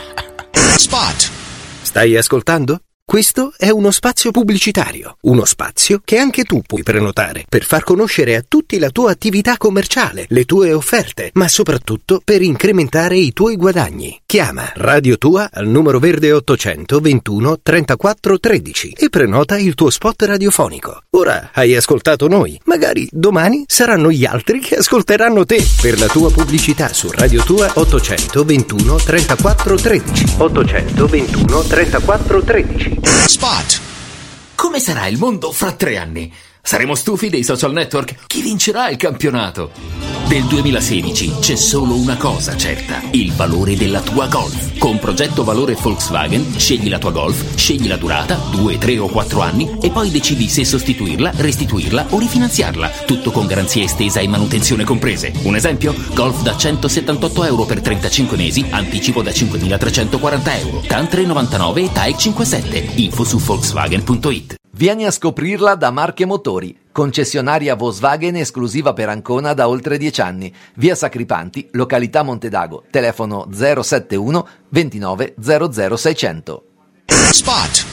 Spot. Stai ascoltando? Questo è uno spazio pubblicitario, uno spazio che anche tu puoi prenotare per far conoscere a tutti la tua attività commerciale, le tue offerte, ma soprattutto per incrementare i tuoi guadagni. Chiama Radio Tua al numero verde ottocento ventuno trentaquattro tredici e prenota il tuo spot radiofonico. Ora hai ascoltato noi, magari domani saranno gli altri che ascolteranno te. Per la tua pubblicità su Radio Tua ottocento ventuno trentaquattro tredici. ottocento ventuno trentaquattro tredici. Spot. Come sarà il mondo fra tre anni? Saremo stufi dei social network? Chi vincerà il campionato? Del duemilasedici c'è solo una cosa certa: il valore della tua Golf. Con progetto valore Volkswagen scegli la tua Golf, scegli la durata, due, tre o quattro anni e poi decidi se sostituirla, restituirla o rifinanziarla. Tutto con garanzia estesa e manutenzione comprese. Un esempio? Golf da centosettantotto euro per trentacinque mesi, anticipo da cinquemilatrecentoquaranta euro. C A N tre novantanove e T A E cinquantasette. Info su Volkswagen punto it. Vieni a scoprirla da Marche Motori, concessionaria Volkswagen esclusiva per Ancona da oltre dieci anni. Via Sacripanti, località Montedago, telefono zero settantuno ventinove zero zero seicento. Spot.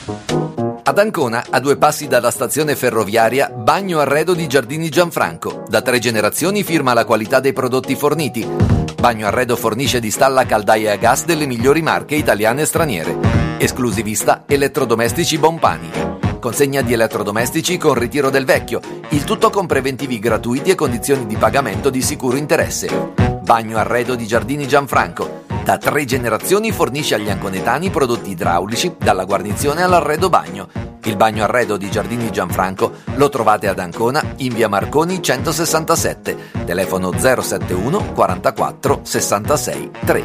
Ad Ancona, a due passi dalla stazione ferroviaria, Bagno Arredo di Giardini Gianfranco. Da tre generazioni firma la qualità dei prodotti forniti. Bagno Arredo fornisce di stalla caldaie a gas delle migliori marche italiane e straniere. Esclusivista elettrodomestici Bompani. Consegna di elettrodomestici con ritiro del vecchio, il tutto con preventivi gratuiti e condizioni di pagamento di sicuro interesse. Bagno Arredo di Giardini Gianfranco. Da tre generazioni fornisce agli anconetani prodotti idraulici, dalla guarnizione all'arredo bagno. Il Bagno Arredo di Giardini Gianfranco lo trovate ad Ancona in via Marconi centosessantasette, telefono zero settantuno quarantaquattro sessantasei tre.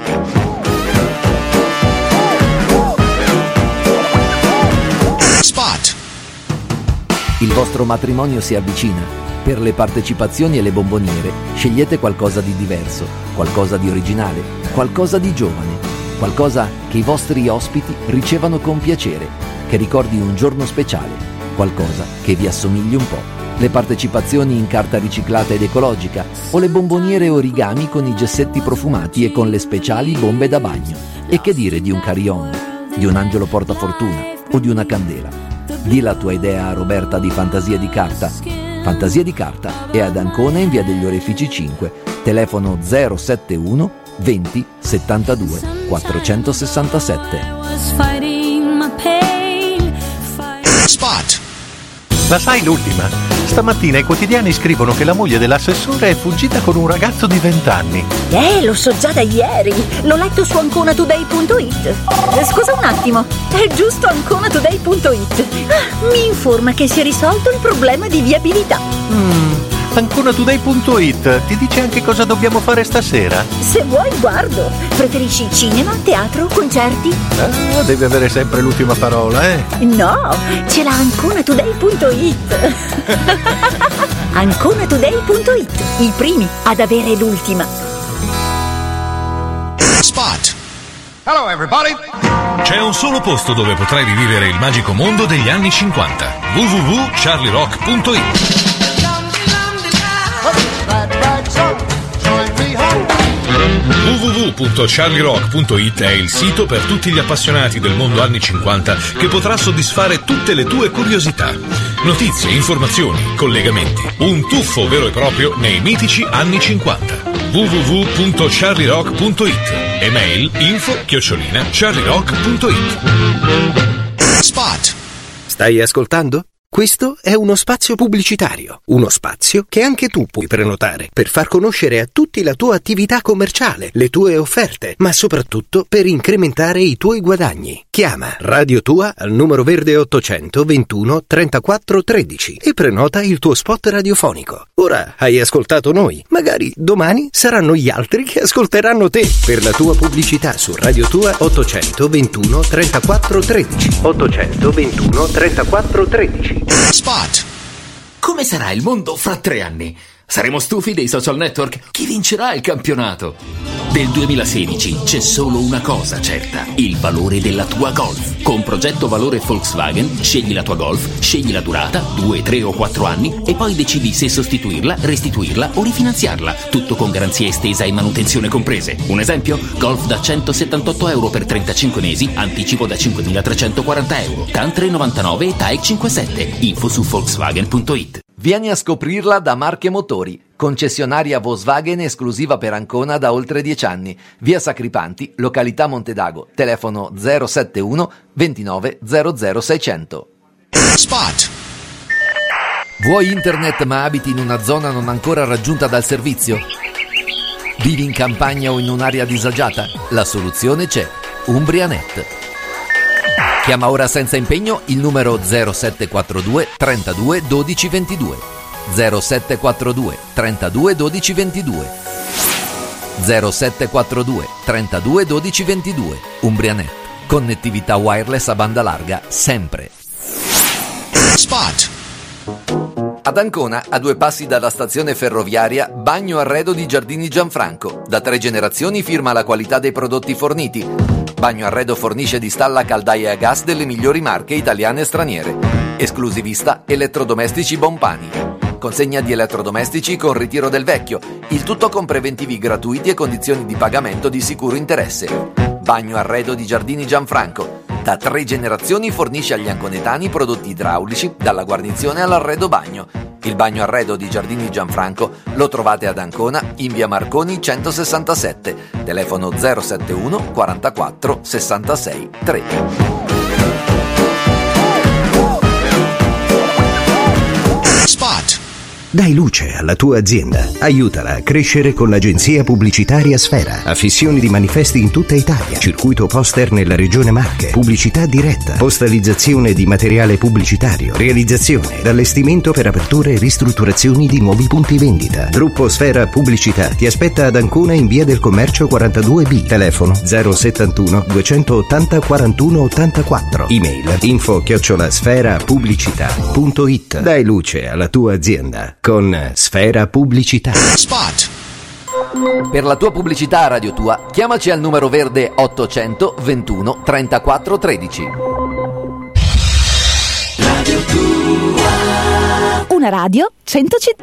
Spot. Il vostro matrimonio si avvicina. Per le partecipazioni e le bomboniere scegliete qualcosa di diverso, qualcosa di originale, qualcosa di giovane, qualcosa che i vostri ospiti ricevano con piacere, che ricordi un giorno speciale, qualcosa che vi assomigli un po'. Le partecipazioni in carta riciclata ed ecologica o le bomboniere origami con i gessetti profumati e con le speciali bombe da bagno. E che dire di un carillon, di un angelo portafortuna o di una candela. Di la tua idea a Roberta di Fantasia di Carta. Fantasia di Carta è ad Ancona in via degli Orefici cinque, telefono zero settantuno venti settantadue quattrocentosessantasette. Spot. La sai l'ultima? Stamattina i quotidiani scrivono che la moglie dell'assessore è fuggita con un ragazzo di vent'anni. Eh, lo so già da ieri. L'ho letto su ancona today punto it. Eh, scusa un attimo, è giusto ancona today punto it. Ah, mi informa che si è risolto il problema di viabilità. Mm, ancona today punto it ti dice anche cosa dobbiamo fare stasera? Se vuoi guardo. Preferisci cinema, teatro, concerti? Ah, devi avere sempre l'ultima parola, eh? No, ce l'ha ancona today punto it. ancona today punto it, i primi ad avere l'ultima. Spot. Hello everybody! C'è un solo posto dove potrai rivivere il magico mondo degli anni cinquanta. w w w punto charlie rock punto it. w w w punto charlie rock punto it è il sito per tutti gli appassionati del mondo anni cinquanta che potrà soddisfare tutte le tue curiosità. Notizie, informazioni, collegamenti. Un tuffo vero e proprio nei mitici anni cinquanta. w w w punto charlie rock punto it. Email info chiocciolina charlie rock punto it. Spot. Stai ascoltando? Questo è uno spazio pubblicitario, uno spazio che anche tu puoi prenotare per far conoscere a tutti la tua attività commerciale, le tue offerte, ma soprattutto per incrementare i tuoi guadagni. Chiama Radio Tua al numero verde ottocento ventuno trentaquattro tredici e prenota il tuo spot radiofonico. Ora hai ascoltato noi, magari domani saranno gli altri che ascolteranno te. Per la tua pubblicità su Radio Tua ottocento ventuno trentaquattro tredici. ottocento ventuno trentaquattro tredici. Spot. Come sarà il mondo fra tre anni? Saremo stufi dei social network? Chi vincerà il campionato? Del duemilasedici c'è solo una cosa certa: il valore della tua Golf. Con progetto valore Volkswagen scegli la tua Golf, scegli la durata, due, tre o quattro anni, e poi decidi se sostituirla, restituirla o rifinanziarla. Tutto con garanzia estesa e manutenzione comprese. Un esempio? Golf da centosettantotto euro per trentacinque mesi, anticipo da cinquemilatrecentoquaranta euro, C A N tre novantanove e T A E C cinquantasette. Info su Volkswagen punto it. Vieni a scoprirla da Marche Motori, concessionaria Volkswagen esclusiva per Ancona da oltre dieci anni. Via Sacripanti, località Montedago, telefono zero settantuno ventinove zero zero seicento. Spot. Vuoi internet ma abiti in una zona non ancora raggiunta dal servizio? Vivi in campagna o in un'area disagiata? La soluzione c'è: Umbrianet. Chiama ora senza impegno il numero zero sette quattro due trentadue dodici ventidue. zero sette quattro due trentadue dodici ventidue. zero sette quattro due trentadue dodici ventidue. Umbrianet. Connettività wireless a banda larga sempre. Spot. Ad Ancona, a due passi dalla stazione ferroviaria, Bagno Arredo di Giardini Gianfranco. Da tre generazioni firma la qualità dei prodotti forniti. Bagno Arredo fornisce di stalla caldaie a gas delle migliori marche italiane e straniere. Esclusivista elettrodomestici Bompani. Consegna di elettrodomestici con ritiro del vecchio, il tutto con preventivi gratuiti e condizioni di pagamento di sicuro interesse. Bagno Arredo di Giardini Gianfranco. Da tre generazioni fornisce agli anconetani prodotti idraulici, dalla guarnizione all'arredo bagno. Il Bagno Arredo di Giardini Gianfranco lo trovate ad Ancona in via Marconi centosessantasette, telefono zero settantuno quarantaquattro sessantasei tre. Spot. Dai luce alla tua azienda. Aiutala a crescere con l'agenzia pubblicitaria Sfera. Affissioni di manifesti in tutta Italia. Circuito poster nella regione Marche. Pubblicità diretta. Postalizzazione di materiale pubblicitario. Realizzazione ed allestimento per aperture e ristrutturazioni di nuovi punti vendita. Gruppo Sfera Pubblicità ti aspetta ad Ancona in via del Commercio quarantadue B. Telefono zero settantuno duecentottanta quarantuno ottantaquattro. Email info chiocciola sfera pubblicità punto it. Dai luce alla tua azienda con Sfera Pubblicità. Spot. Per la tua pubblicità a Radio Tua, chiamaci al numero verde ottocento ventuno trentaquattro tredici. Radio Tua. Una radio, cento città.